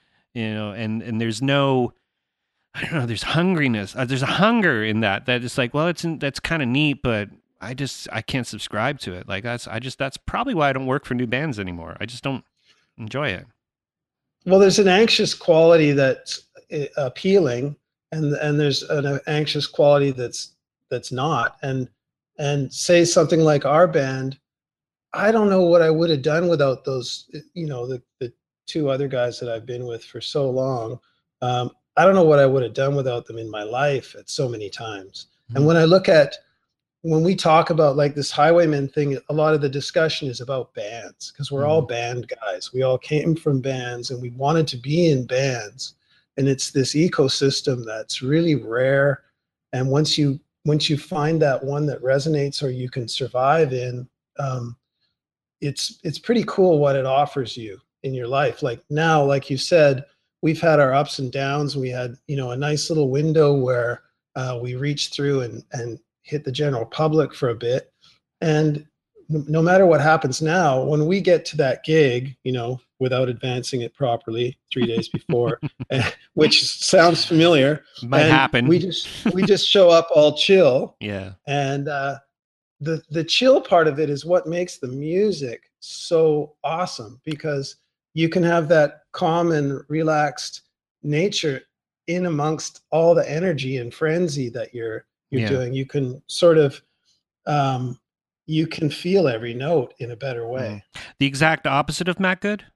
and there's no I don't know. There's hungriness. There's a hunger in that it's like, well, that's kind of neat, but I can't subscribe to it. Like that's probably why I don't work for new bands anymore. I just don't enjoy it. Well, there's an anxious quality that's appealing, and there's an anxious quality that's not. And say something like our band, I don't know what I would have done without those, the two other guys that I've been with for so long. I don't know what I would have done without them in my life at so many times. And Mhm. when we talk about like this Highwaymen thing, a lot of the discussion is about bands because we're all Mhm. band guys. We all came from bands and we wanted to be in bands. And it's this ecosystem that's really rare. And once you find that one that resonates or you can survive in, um, it's pretty cool what it offers you in your life. Like now, like you said, we've had our ups and downs. We had, a nice little window where we reached through and hit the general public for a bit. And no matter what happens now, when we get to that gig, without advancing it properly 3 days before, which sounds familiar, Might and we happen. just we just show up all chill, Yeah. and the chill part of it is what makes the music so awesome, because you can have that calm and relaxed nature in amongst all the energy and frenzy that you're Yeah. doing. You can sort of you can feel every note in a better way. The exact opposite of Matt Good.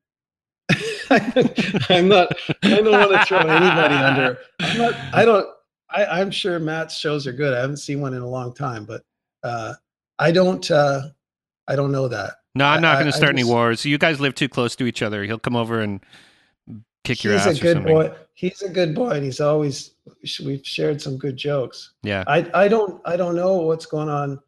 I'm not. I don't want to throw anybody under. I'm not. I don't. I'm sure Matt's shows are good. I haven't seen one in a long time, but I don't. I don't know that. No, I'm not going to I start any just, wars. You guys live too close to each other. He'll come over and kick your he's a ass or good something. boy. He's a good boy, and he's always. We've shared some good jokes. Yeah. I don't know what's going on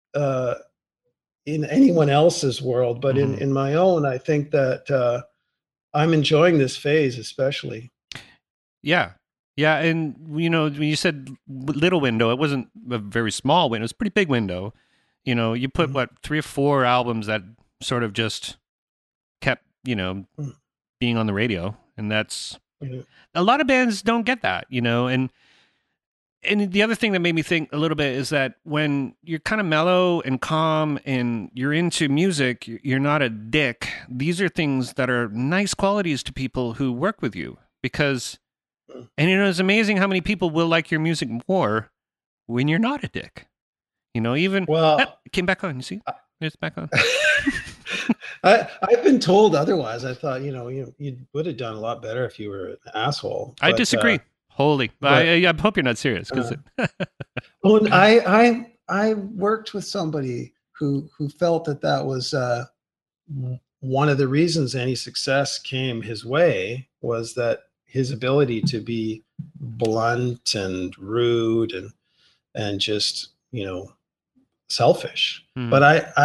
in anyone else's world, but in my own, I think that I'm enjoying this phase especially. Yeah. Yeah. And, when you said little window, it wasn't a very small window. It was a pretty big window. You put, 3 or 4 albums that sort of just kept, being on the radio. And that's, a lot of bands don't get that, and the other thing that made me think a little bit is that when you're kind of mellow and calm and you're into music, you're not a dick. These are things that are nice qualities to people who work with you because, and it's amazing how many people will like your music more when you're not a dick. Even, it came back on, you see? It's back on. I've been told otherwise. I thought, you would have done a lot better if you were an asshole. I disagree. Holy, I hope you're not serious because. Well, I worked with somebody who felt that was one of the reasons any success came his way was that his ability to be blunt and rude and just selfish. But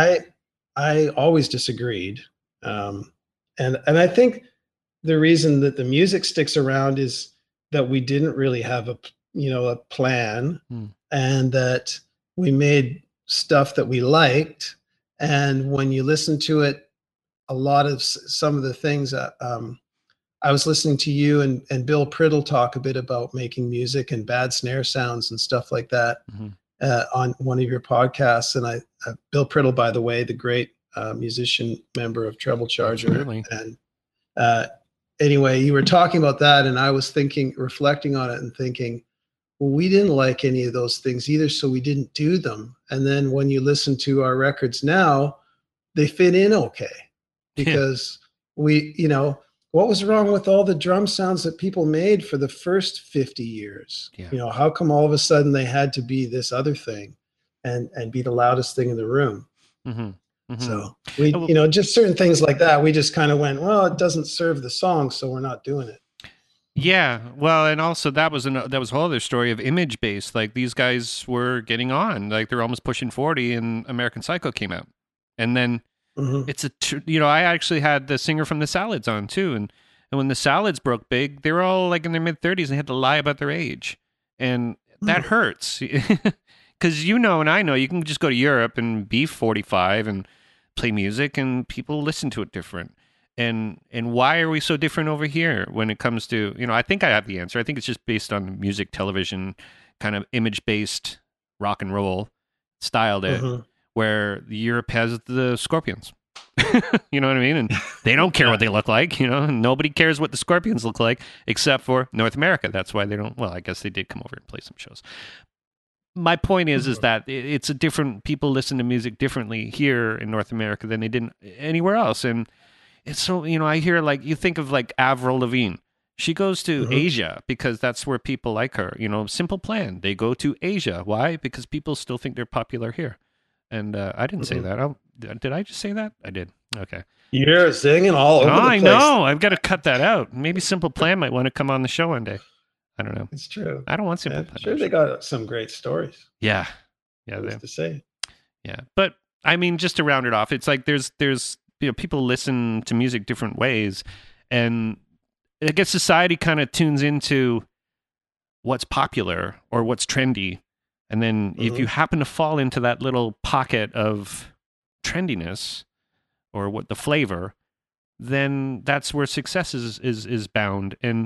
I always disagreed, and I think the reason that the music sticks around is that we didn't really have a plan, and that we made stuff that we liked. And when you listen to it, a lot of some of the things I was listening to you and Bill Priddle talk a bit about making music and bad snare sounds and stuff like that on one of your podcasts. And Bill Priddle, by the way, the great musician member of Treble Charger. Absolutely. And anyway, you were talking about that, and I was reflecting on it and thinking, well, we didn't like any of those things either, so we didn't do them. And then when you listen to our records now, they fit in okay, because what was wrong with all the drum sounds that people made for the first 50 years? Yeah. How come all of a sudden they had to be this other thing and be the loudest thing in the room? So we, just certain things like that, we just kind of went, well, it doesn't serve the song, so we're not doing it. Yeah, well, and also that was a whole other story of image based. Like these guys were getting on, like they're almost pushing 40, and American Psycho came out, and then it's I actually had the singer from the Salads on too, and when the Salads broke big, they were all like in their mid 30s and they had to lie about their age, and that hurts because and I know you can just go to Europe and be 45 and play music, and people listen to it different. And why are we so different over here when it comes to, I think I have the answer. I think it's just based on music, television, kind of image-based rock and roll styled it, where Europe has the Scorpions. You know what I mean? And they don't care what they look like, nobody cares what the Scorpions look like except for North America. That's why they don't, well, I guess they did come over and play some shows. My point is that it's a different, people listen to music differently here in North America than they did anywhere else. And it's so, I hear you think of Avril Lavigne. She goes to Asia because that's where people like her. Simple Plan. They go to Asia. Why? Because people still think they're popular here. And I didn't say that. Did I just say that? I did. Okay. You're singing all over the place. I know. I've got to cut that out. Maybe Simple Plan might want to come on the show one day. I don't know. It's true. I don't want Simple Plan. Sure, they got some great stories. Yeah. Yeah. To say. Yeah. But I mean, just to round it off, it's like there's people listen to music different ways, and I guess society kind of tunes into what's popular or what's trendy. And then if you happen to fall into that little pocket of trendiness or what the flavor, then that's where success is bound. And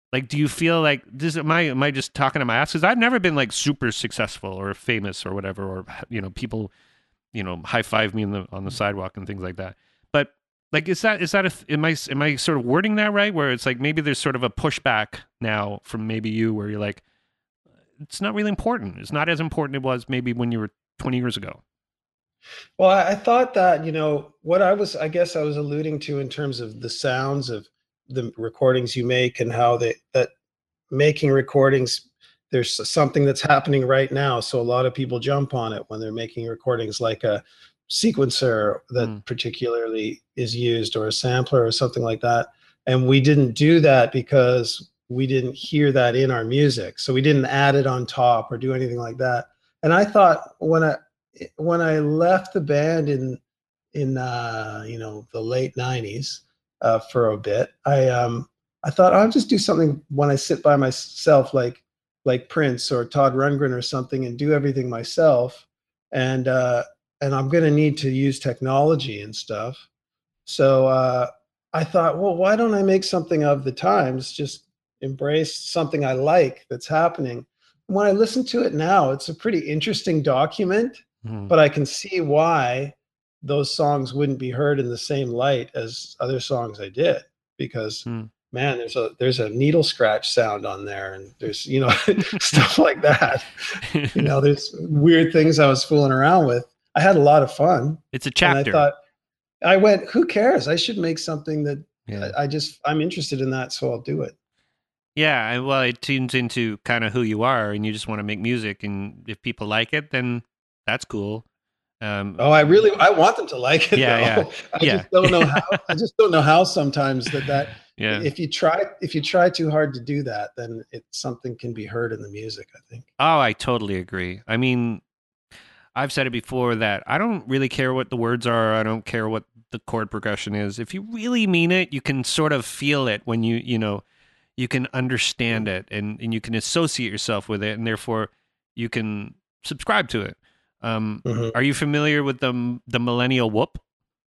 Like, do you feel like this? Am I just talking to my ass? Because I've never been like super successful or famous or whatever, or people high five me on the sidewalk and things like that. But like, am I sort of wording that right? Where it's like maybe there's sort of a pushback now from maybe you, where you're like, it's not really important. It's not as important it was maybe when you were 20 years ago. Well, I thought that, what I guess I was alluding to in terms of the sounds of the recordings you make and how that making recordings, there's something that's happening right now. So a lot of people jump on it when they're making recordings, like a sequencer that particularly is used, or a sampler or something like that. And we didn't do that because we didn't hear that in our music. So we didn't add it on top or do anything like that. And I thought when I left the band in the late 90s, for a bit, I thought I'll just do something when I sit by myself, like Prince or Todd Rundgren or something, and do everything myself. And I'm going to need to use technology and stuff. So I thought, well, why don't I make something of the times? Just embrace something I like that's happening. When I listen to it now, it's a pretty interesting document, but I can see why those songs wouldn't be heard in the same light as other songs I did, because man, there's a needle scratch sound on there, and there's stuff like that. There's weird things I was fooling around with. I had a lot of fun. It's a chapter. And I went, who cares? I should make something that Yeah. I'm interested in that, so I'll do it. Yeah, well, it tunes into kind of who you are, and you just want to make music, and if people like it, then that's cool. I want them to like it. Yeah, though. Just don't know how. I just don't know how sometimes that yeah. If you try too hard to do that, then something can be heard in the music, I think. Oh, I totally agree. I mean, I've said it before that I don't really care what the words are. I don't care what the chord progression is. If you really mean it, you can sort of feel it when you can understand it, and you can associate yourself with it, and therefore you can subscribe to it. Are you familiar with the millennial whoop?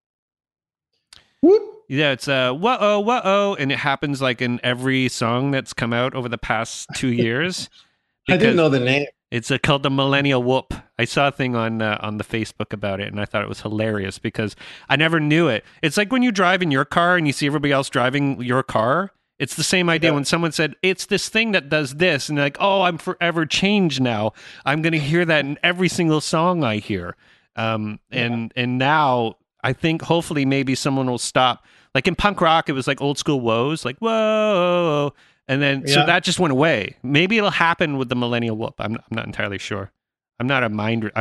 Whoop. Yeah, it's whoa, whoa, and it happens like in every song that's come out over the past 2 years. I didn't know the name. It's called the millennial whoop. I saw a thing on the Facebook about it, and I thought it was hilarious because I never knew it. It's like when you drive in your car and you see everybody else driving your car. It's the same idea. When someone said, it's this thing that does this, and they're like, oh, I'm forever changed now. I'm going to hear that in every single song I hear. And now I think hopefully maybe someone will stop. Like in punk rock, it was like old school woes, like, whoa. And then, so that just went away. Maybe it'll happen with the millennial whoop. I'm not entirely sure. I'm not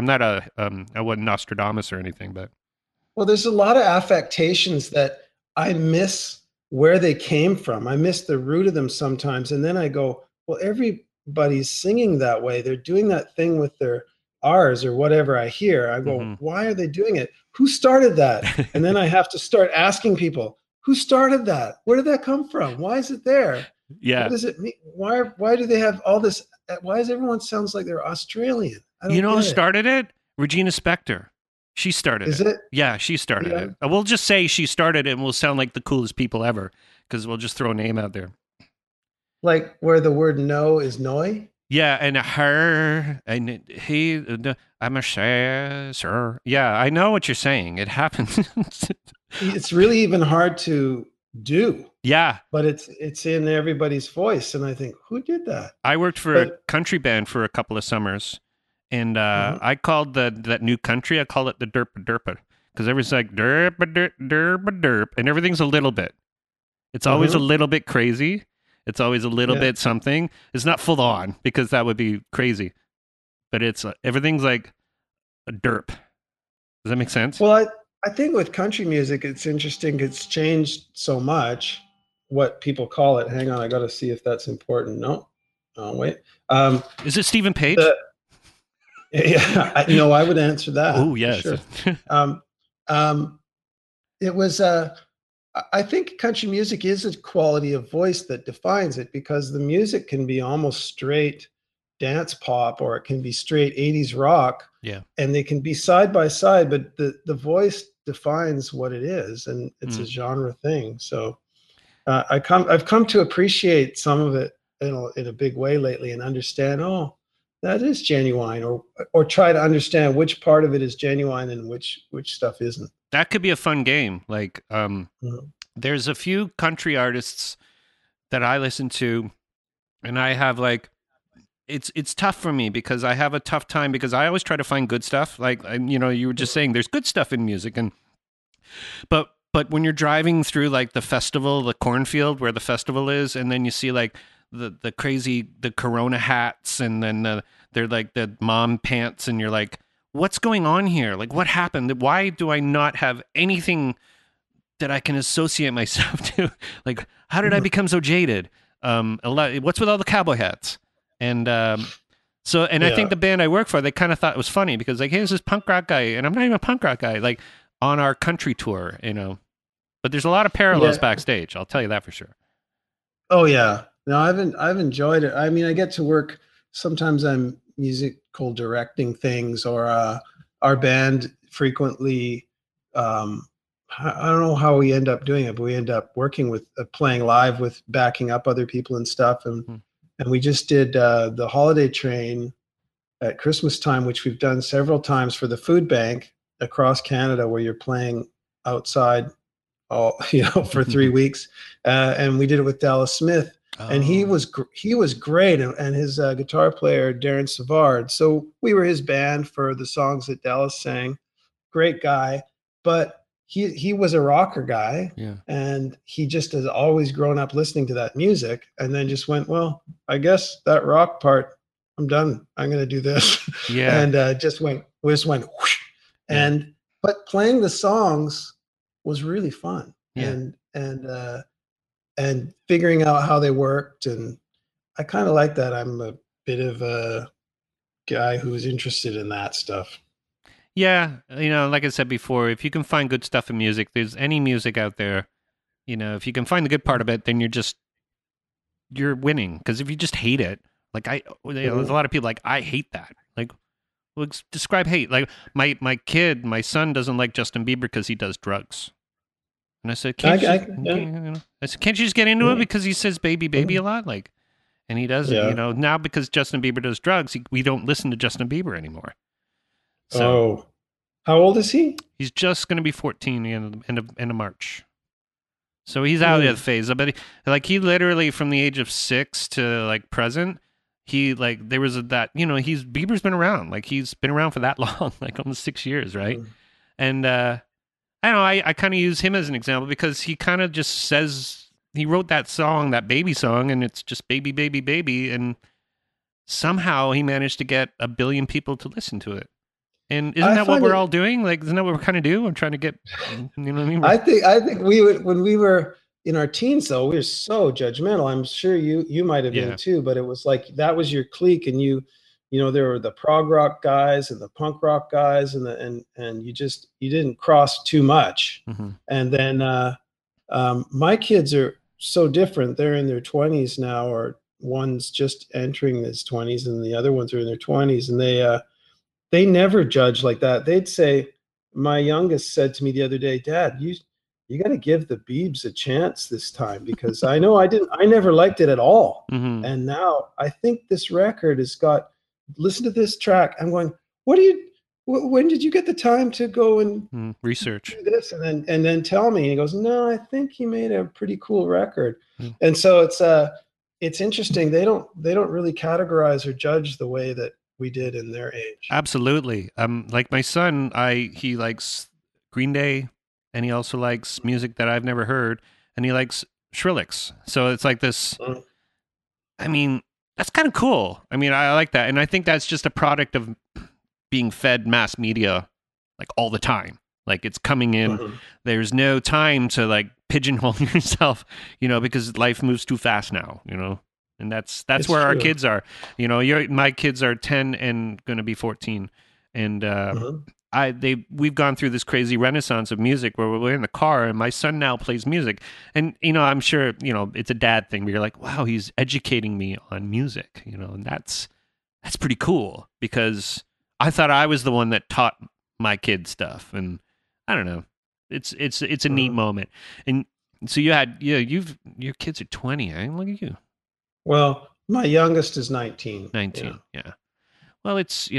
I wasn't Nostradamus or anything, but. Well, there's a lot of affectations that I miss where they came from. I miss the root of them sometimes. And then I go, well, everybody's singing that way. They're doing that thing with their R's or whatever I hear. I go, why are they doing it? Who started that? And then I have to start asking people, who started that? Where did that come from? Why is it there? Yeah. What does it mean? Why do they have all this? Why does everyone sounds like they're Australian? I don't who started it? Regina Spektor. She started Is it? Yeah, she started it. We'll just say she started it, and we'll sound like the coolest people ever because we'll just throw a name out there. Like where the word no is noi? Yeah, and her, and he, I'm a sir. Yeah, I know what you're saying. It happens. It's really even hard to do. Yeah. But it's in everybody's voice. And I think, who did that? I worked for a country band for a couple of summers. And I called that new country, I call it the derpa derpa, because everything's like derpa derp derpa derp, and everything's a little bit. It's always a little bit crazy. It's always a little bit something. It's not full on because that would be crazy, but it's everything's like a derp. Does that make sense? Well, I think with country music, it's interesting. It's changed so much. What people call it. Hang on, I got to see if that's important. No, wait. Is it Stephen Page? Yeah, I would answer that. Oh, yes. Sure. It was, I think country music is a quality of voice that defines it, because the music can be almost straight dance pop, or it can be straight 80s rock. Yeah. And they can be side by side, but the voice defines what it is, and it's a genre thing. So I've come to appreciate some of it in a big way lately and understand, oh, that is genuine, or try to understand which part of it is genuine and which stuff isn't. That could be a fun game. Like, Mhm. there's a few country artists that I listen to, and I have like it's tough for me because I have a tough time because I always try to find good stuff. Like, you were just saying, there's good stuff in music, and but when you're driving through like the festival, the cornfield where the festival is, and then you see like the crazy the Corona hats, and then they're like the mom pants, and you're like, what's going on here? Like, what happened? Why do I not have anything that I can associate myself to? Like, how did I become so jaded? What's with all the cowboy hats? And and I think Yeah, the band I work for, they kind of thought it was funny because like, hey, there's this punk rock guy, and I'm not even a punk rock guy. Like on our country tour. But there's a lot of parallels yeah. backstage. I'll tell you that for sure. Oh yeah. No, I've enjoyed it. I mean, I get to work. Sometimes I'm musical directing things, or our band frequently. Um, I don't know how we end up doing it, but we end up working with playing live with backing up other people and stuff. Hmm. And we just did the Holiday Train at Christmas time, which we've done several times for the food bank across Canada, where you're playing outside all for 3 weeks, and we did it with Dallas Smith, and Oh. he was great, and his guitar player Darren Savard. So we were his band for the songs that Dallas sang. Great guy, but he was a rocker guy, Yeah. and he just has always grown up listening to that music, and then just went, well, I guess that rock part, I'm done. I'm going to do this, Yeah. and just went, whoosh. Yeah. And but playing the songs was really fun, Yeah. and figuring out how they worked, and I kind of like that. I'm a bit of a guy who's interested in that stuff. Yeah. Like I said before, if you can find good stuff in music, there's any music out there. If you can find the good part of it, then you're winning. Because if you just hate it, like there's a Mhm. lot of people like I hate that. Like, well, describe hate. Like my son doesn't like Justin Bieber because he does drugs. And I said, I, can't you just, I, yeah, I said, can't you just get into it yeah, because he says baby, baby a lot? Like, and he doesn't, yeah. now because Justin Bieber does drugs, we don't listen to Justin Bieber anymore. So Oh, how old is he? he's just going to be 14 end of March. So he's out of the Mm. phase. But he literally from the age of 6 to like present, he like, there was Bieber's been around. Like he's been around for that long, like almost 6 years. Right. Mm. And, I don't know. I kind of use him as an example because he kind of just says he wrote that song, that baby song, and it's just baby, baby, baby, and somehow he managed to get a billion people to listen to it. And isn't I that what find we're it. all doing? Like, isn't that what we're kind of do? I'm trying to get, you know what I mean? I think we would, when we were in our teens, though, we were so judgmental. I'm sure you might have been Yeah. too, but it was like that was your clique, and there were the prog rock guys and the punk rock guys, and you didn't cross too much. Hmm. And then my kids are so different. They're in their 20s now, or one's just entering his 20s, and the other ones are in their 20s, and they never judge like that. They'd say, my youngest said to me the other day, Dad, you got to give the Beebs a chance this time, because I never liked it at all. Hmm. And now I think this record has got, listen to this track. I'm going, when did you get the time to go and Research. do this? And then tell me. And he goes, no, I think he made a pretty cool record. Yeah. And so it's interesting. They don't really categorize or judge the way that we did in their age. Absolutely. Like my son, he likes Green Day, and he also likes music that I've never heard, and he likes Skrillex. So it's like this. Mm. I mean, that's kind of cool. I mean, I like that, and I think that's just a product of being fed mass media like all the time. Like it's coming in. Mhm. There's no time to like pigeonhole yourself, because life moves too fast now. And that's It's where our true. kids are. My kids are 10 and going to be 14, and Mhm. we've gone through this crazy renaissance of music where we're in the car and my son now plays music, and I'm sure it's a dad thing, but you're like, wow, he's educating me on music, and that's pretty cool because I thought I was the one that taught my kids stuff, and I don't know, it's a neat Mhm. moment. And So you had, yeah, your kids are 20, eh? Look at you. Well, my youngest is 19. Yeah. 19. Yeah. Well, it's,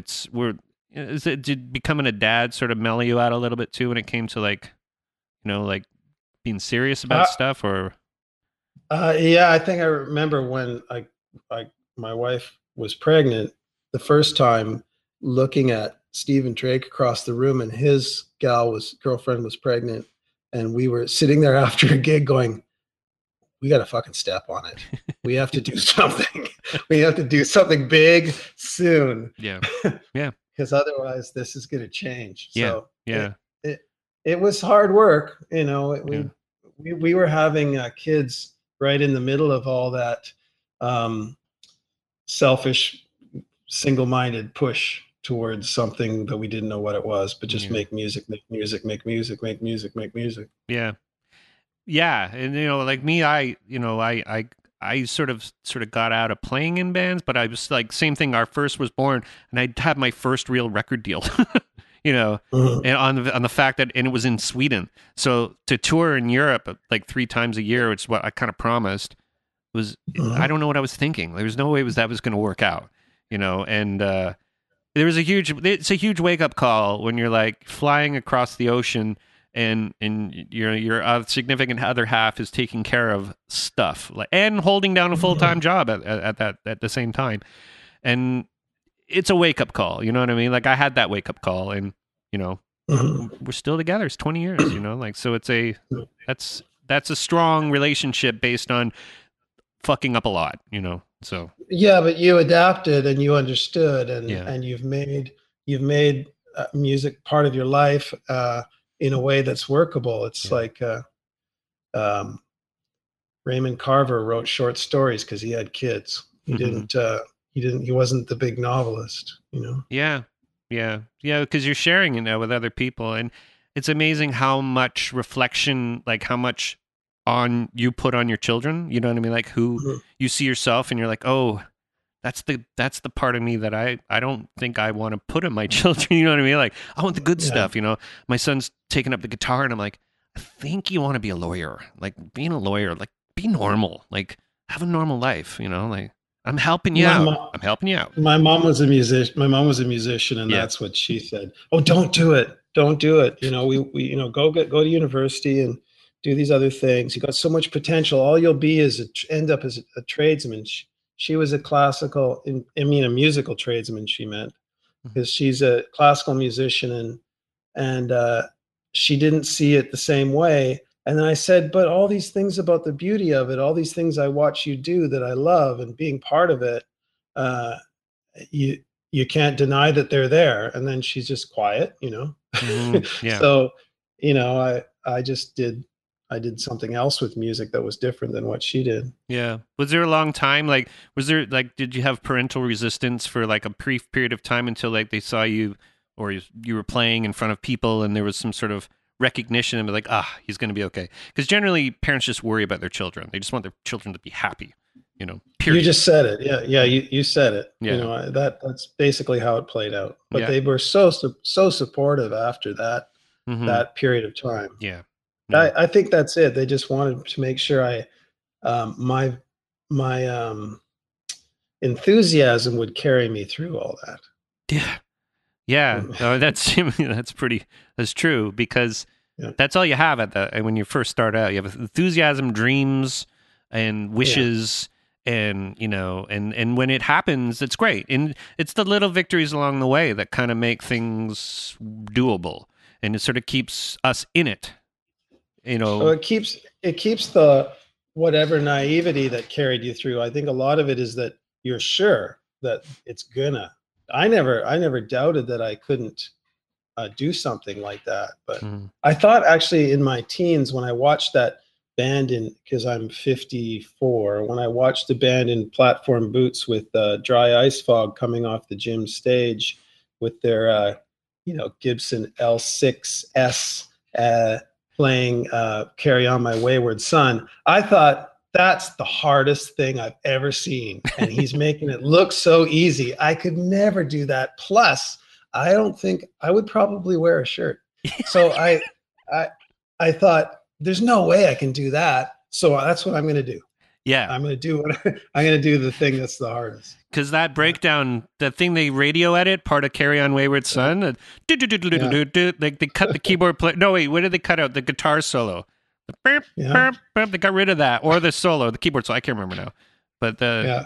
is it, did becoming a dad sort of mellow you out a little bit too when it came to like, like being serious about Uh, stuff or, yeah, I think I remember when my wife was pregnant the first time, looking at Stephen Drake across the room, and his girlfriend was pregnant, and we were sitting there after a gig going, we got to fucking step on it. We have to do something. We have to do something big soon. yeah. Yeah. Because otherwise this is going to change. Yeah. So Yeah. it was hard work. Yeah. We were having kids right in the middle of all that um, selfish, single-minded push towards something that we didn't know what it was, but just Yeah. make music, make music, make music, make music, make music. Yeah. Yeah. And, like me, I sort of got out of playing in bands, but I was like, same thing. Our first was born and I had my first real record deal, Mhm. and on the fact that, and it was in Sweden. So to tour in Europe like 3 times a year, which is what I kind of promised, was, I Mhm. don't know what I was thinking. There was no way that was going to work out, and, it's a huge wake up call when you're like flying across the ocean and your significant other half is taking care of stuff like and holding down a full time job at the same time, and it's a wake up call. You know what I mean? Like I had that wake up call, and you know Mhm. we're still together. It's 20 years. Like so that's a strong relationship based on fucking up a lot. So Yeah, but you adapted and you understood, and yeah, you've made music part of your life in a way that's workable. It's yeah. like um, Raymond Carver wrote short stories because he had kids. He Hmm. didn't. He wasn't the big novelist. You know. Yeah, yeah, yeah. Because you're sharing it now with other people, and it's amazing how much reflection, like how much on you put on your children. You know what I mean? Like who Mhm. you see yourself, and you're like, oh, that's the part of me that I don't think I want to put in my children. You know what I mean? Like I want the good Yeah. stuff. My son's taking up the guitar, and I'm like, I think you want to be a lawyer. Like being a lawyer, like be normal. Like have a normal life. Like I'm helping you My out. mom. I'm helping you out. My mom was a musician. My mom was a musician, and Yeah. that's what she said. Oh, don't do it. Don't do it. We go to university and do these other things. You got so much potential. All you'll be is end up as a tradesman. She was a a musical tradesman. She meant Mhm. because she's a classical musician, and she didn't see it the same way. And then I said, but all these things about the beauty of it, all these things I watch you do that I love, and being part of it. Uh, you you can't deny that they're there, and then she's just quiet. Yeah. So I did something else with music that was different than what she did. Yeah. Was there a long time? Like, was there like, did you have parental resistance for like a brief period of time until like they saw you or you were playing in front of people and there was some sort of recognition and be like, he's going to be okay? Because generally parents just worry about their children. They just want their children to be happy, You period. just said it. Yeah, Yeah. you said it. Yeah. That's basically how it played out, but Yeah. they were so supportive after that Mm-hmm. that period of time. Yeah. I, No. I think that's it. They just wanted to make sure my enthusiasm would carry me through all that. Yeah. Yeah. No, that's, that's true because Yeah. that's all you have when you first start out. You have enthusiasm, dreams, and Yeah. wishes, and and when it happens, it's great. And it's the little victories along the way that kind of make things doable, and it sort of keeps us in it. So it keeps the whatever naivety that carried you through. I think a lot of it is that you're sure that it's gonna. I never doubted that I couldn't do something like that. But Mhm. I thought actually in my teens when I watched that band because I'm 54, when I watched the band in platform boots with dry ice fog coming off the gym stage with their Gibson L6S playing "Carry On My Wayward Son," I thought that's the hardest thing I've ever seen, and he's making it look so easy. I could never do that. Plus, I don't think I would probably wear a shirt. So I I thought there's no way I can do that. So that's what I'm going to do. Yeah. I'm going to do what I'm going to do the thing that's the hardest. Because that breakdown, the thing they radio edit, part of Carry On Wayward Son, they cut the keyboard play. No, wait, what did they cut out? The guitar solo. The burp, burp, burp, they got rid of that. Or the solo, the keyboard solo. I can't remember now. But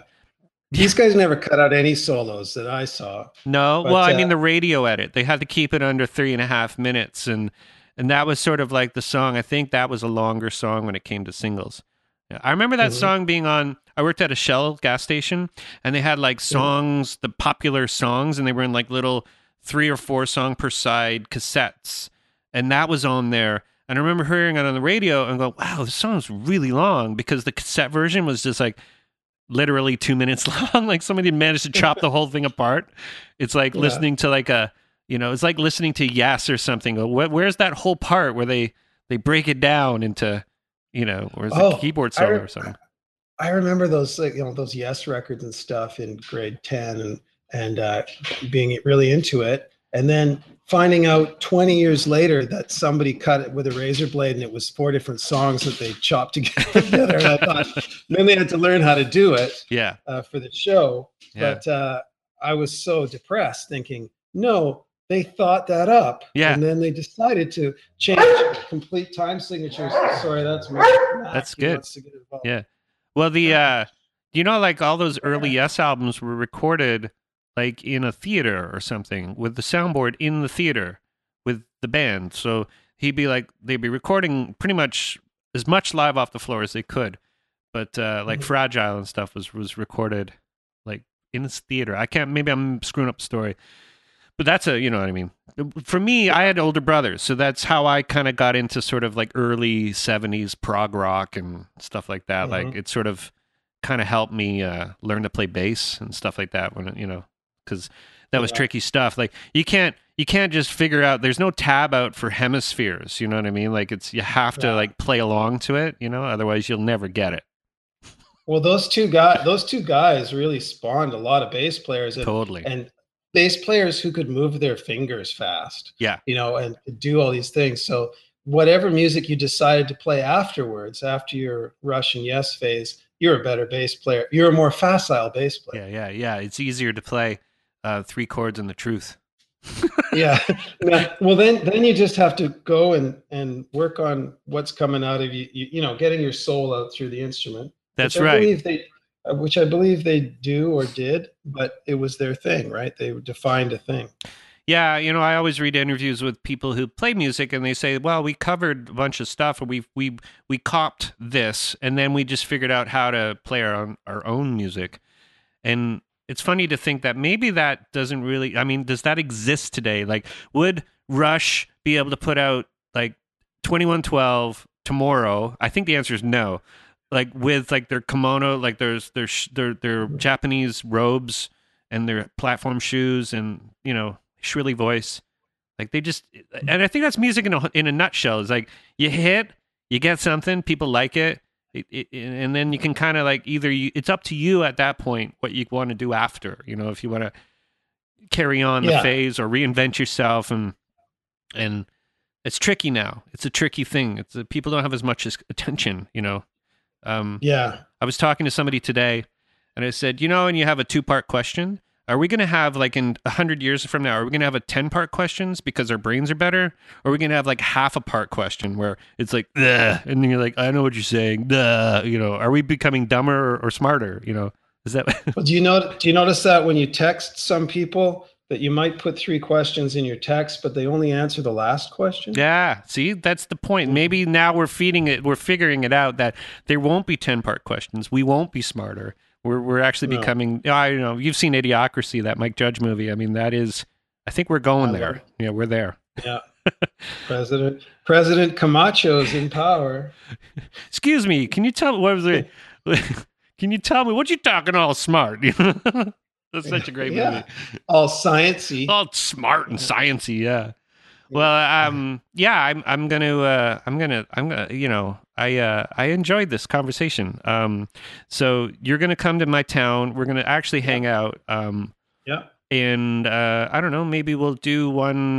these guys never cut out any solos that I saw. No, but, well, I mean the radio edit. They had to keep it under 3.5 minutes, and that was sort of like the song. I think that was a longer song when it came to singles. I remember that song being on. I worked at a Shell gas station, and they had like songs, the popular songs, and they were in like little 3 or 4 song per side cassettes, and that was on there. And I remember hearing it on the radio and go, "Wow, this song's really long," because the cassette version was just like literally 2 minutes long. Like somebody managed to chop the whole thing apart. It's like listening to like it's like listening to Yes or something. Where's that whole part where they break it down into, or is it keyboard solo or something? I remember those, those Yes records and stuff in grade 10 and being really into it. And then finding out 20 years later that somebody cut it with a razor blade and it was 4 different songs that they chopped together. And I thought, then they had to learn how to do it for the show. Yeah. But I was so depressed thinking, no, they thought that up. Yeah. And then they decided to change complete time signatures. Sorry, that's Mac. That's good. Yeah. Well, like all those early Yes albums were recorded like in a theater or something with the soundboard in the theater with the band. So they'd be recording pretty much as much live off the floor as they could. But like Fragile and stuff was recorded like in this theater. Maybe I'm screwing up the story. But that's you know what I mean? For me, I had older brothers, so that's how I kind of got into sort of like early 70s prog rock and stuff like that. Like it sort of kind of helped me learn to play bass and stuff like that when, because that was tricky stuff. Like you can't just figure out, there's no tab out for hemispheres, you know what I mean? Like you have to like play along to it, otherwise you'll never get it. Well, those two guys really spawned a lot of bass players. Totally. And bass players who could move their fingers fast. Yeah. And do all these things. So whatever music you decided to play afterwards, after your Rush and Yes phase, you're a better bass player. You're a more facile bass player. Yeah. It's easier to play 3 chords and the truth. Yeah. Well, then you just have to go and work on what's coming out of you, getting your soul out through the instrument. That's right. Which I believe they do or did, but it was their thing, right? They defined a thing. Yeah, I always read interviews with people who play music, and they say, "Well, we covered a bunch of stuff, and we copped this, and then we just figured out how to play our own music." And it's funny to think that maybe that doesn't really. I mean, does that exist today? Like, would Rush be able to put out like 2112 tomorrow? I think the answer is no. Like with like their kimono, like their Japanese robes and their platform shoes and shrilly voice, like they just, and I think that's music in a nutshell. It's like you get something, people like it, and then you can kind of like it's up to you at that point what you want to do after. If you want to carry on the phase or reinvent yourself, and it's tricky now. It's a tricky thing. People don't have as much attention. I was talking to somebody today and I said, and you have a 2-part question. Are we going to have like in 100 years from now, are we going to have a 10-part questions because our brains are better? Or are we going to have like half a part question where it's like, ugh, and then you're like, I know what you're saying. Duh. Are we becoming dumber or smarter? Is that? Well, do you notice that when you text some people that you might put 3 questions in your text, but they only answer the last question? Yeah. See, that's the point. Maybe now we're figuring it out that there won't be 10-part questions. We won't be smarter. We're actually becoming, you've seen Idiocracy, that Mike Judge movie. I mean, I think we're going there. Yeah, we're there. Yeah. President Camacho's in power. Excuse me. Can you tell me what was it? Can you tell me what you talking all smart? That's such a great movie. All sciencey. All smart and sciencey, yeah. Well, I'm gonna, I enjoyed this conversation. So you're gonna come to my town. We're gonna actually hang out. And I don't know, maybe we'll do one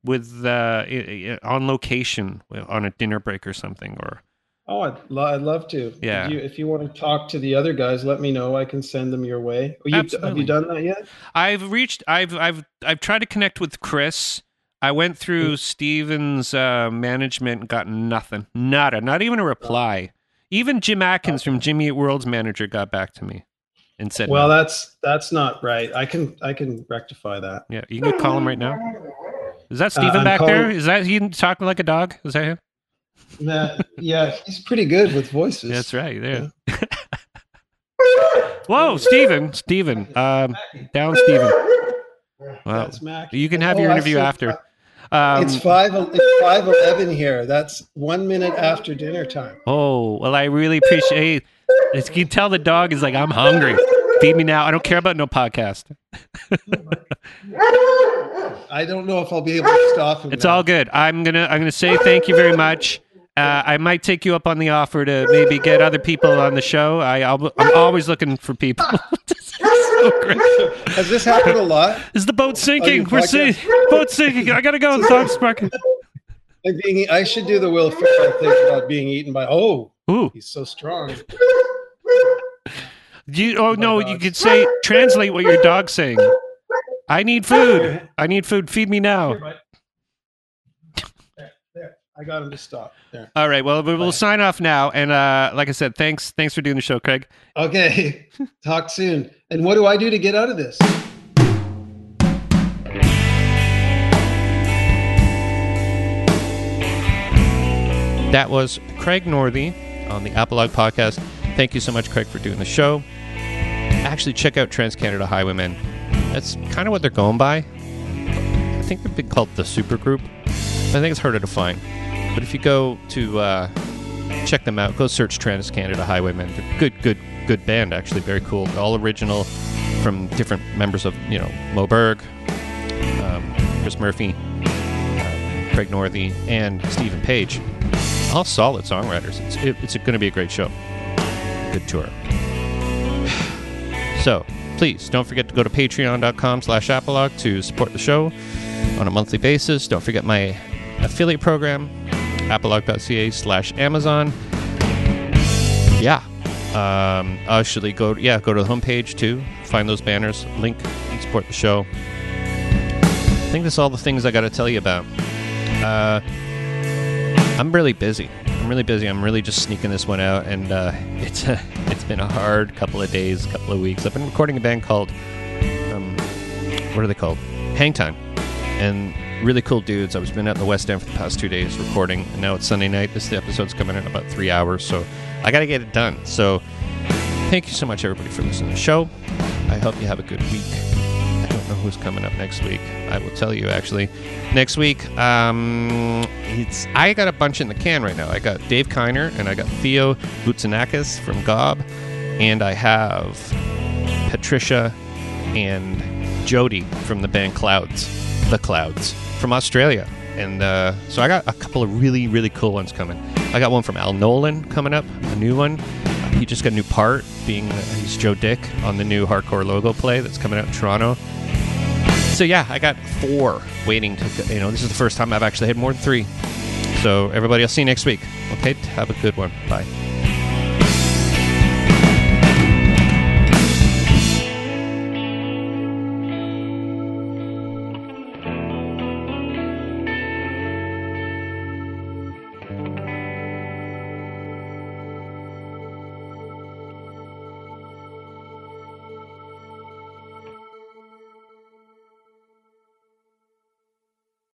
with on location on a dinner break or something, or Oh, I'd love to. Yeah. If you want to talk to the other guys, let me know. I can send them your way. Have Absolutely. you done that yet? I've tried to connect with Chris. I went through Steven's management and got nothing. Nada. Not even a reply. Even Jim Atkins from Jimmy Eat World's manager got back to me and said, Well, no. that's not right. I can rectify that. Yeah, you can call him right now. Is that Steven back there? Is that he talking like a dog? Is that him? Yeah, he's pretty good with voices. That's right. There. Yeah. Whoa, Steven. Down, Steven. Wow. That's Mac. You can have your interview after. It's 5:11 here. That's 1 minute after dinner time. Oh, well, I really appreciate it. You can tell the dog is like, I'm hungry. Feed me now. I don't care about no podcast. I don't know if I'll be able to stop him. It's all good. I'm gonna say thank you very much. I might take you up on the offer to maybe get other people on the show. I'm always looking for people. So great. Has this happened a lot? Is the boat sinking? Boat sinking. I gotta go. The dog's barking. I should do the Will Ferrell thing about being eaten by. Oh, ooh, he's so strong. You could say, translate what your dog's saying. I need food. I need food. Feed me now. There. I got him to stop. There. All right. Well, we'll sign off now. And like I said, thanks for doing the show, Craig. Okay. Talk soon. And what do I do to get out of this? That was Craig Northey on the Apolog Podcast. Thank you so much, Craig, for doing the show. Actually, check out Trans-Canada Highwaymen. That's kind of what they're going by. I think they're called the Supergroup. I think it's harder to find. But if you go to check them out, go search Trans-Canada Highwaymen. They're good band, actually. Very cool. All original from different members of, Mo Berg, Chris Murphy, Craig Northey, and Stephen Page. All solid songwriters. It's going to be a great show. Good tour. So, please don't forget to go to patreon.com/apolog to support the show on a monthly basis. Don't forget my affiliate program, apolog.ca/Amazon. Yeah. Actually, go to the homepage too. Find those banners, link, and support the show. I think that's all the things I got to tell you about. I'm really busy. I'm really just sneaking this one out, and it's been a hard couple of days, couple of weeks. I've been recording a band called, what are they called? Hang Time, and really cool dudes. I've been out in the West End for the past 2 days recording, and now it's Sunday night. This episode's coming in about 3 hours, so I got to get it done. So thank you so much, everybody, for listening to the show. I hope you have a good week. I don't know who's coming up next week. I will tell you, actually. Next week, I got a bunch in the can right now. I got Dave Kiner, and I got Theo Boutsanakis from Gob, and I have Patricia and Jody from the band The Clouds from Australia. And so I got a couple of really, really cool ones coming. I got one from Al Nolan coming up, a new one. He just got a new part, he's Joe Dick on the new Hardcore Logo play that's coming out in Toronto. So yeah, I got 4 waiting to, this is the first time I've actually had more than 3. So everybody, I'll see you next week. Okay, have a good one. Bye.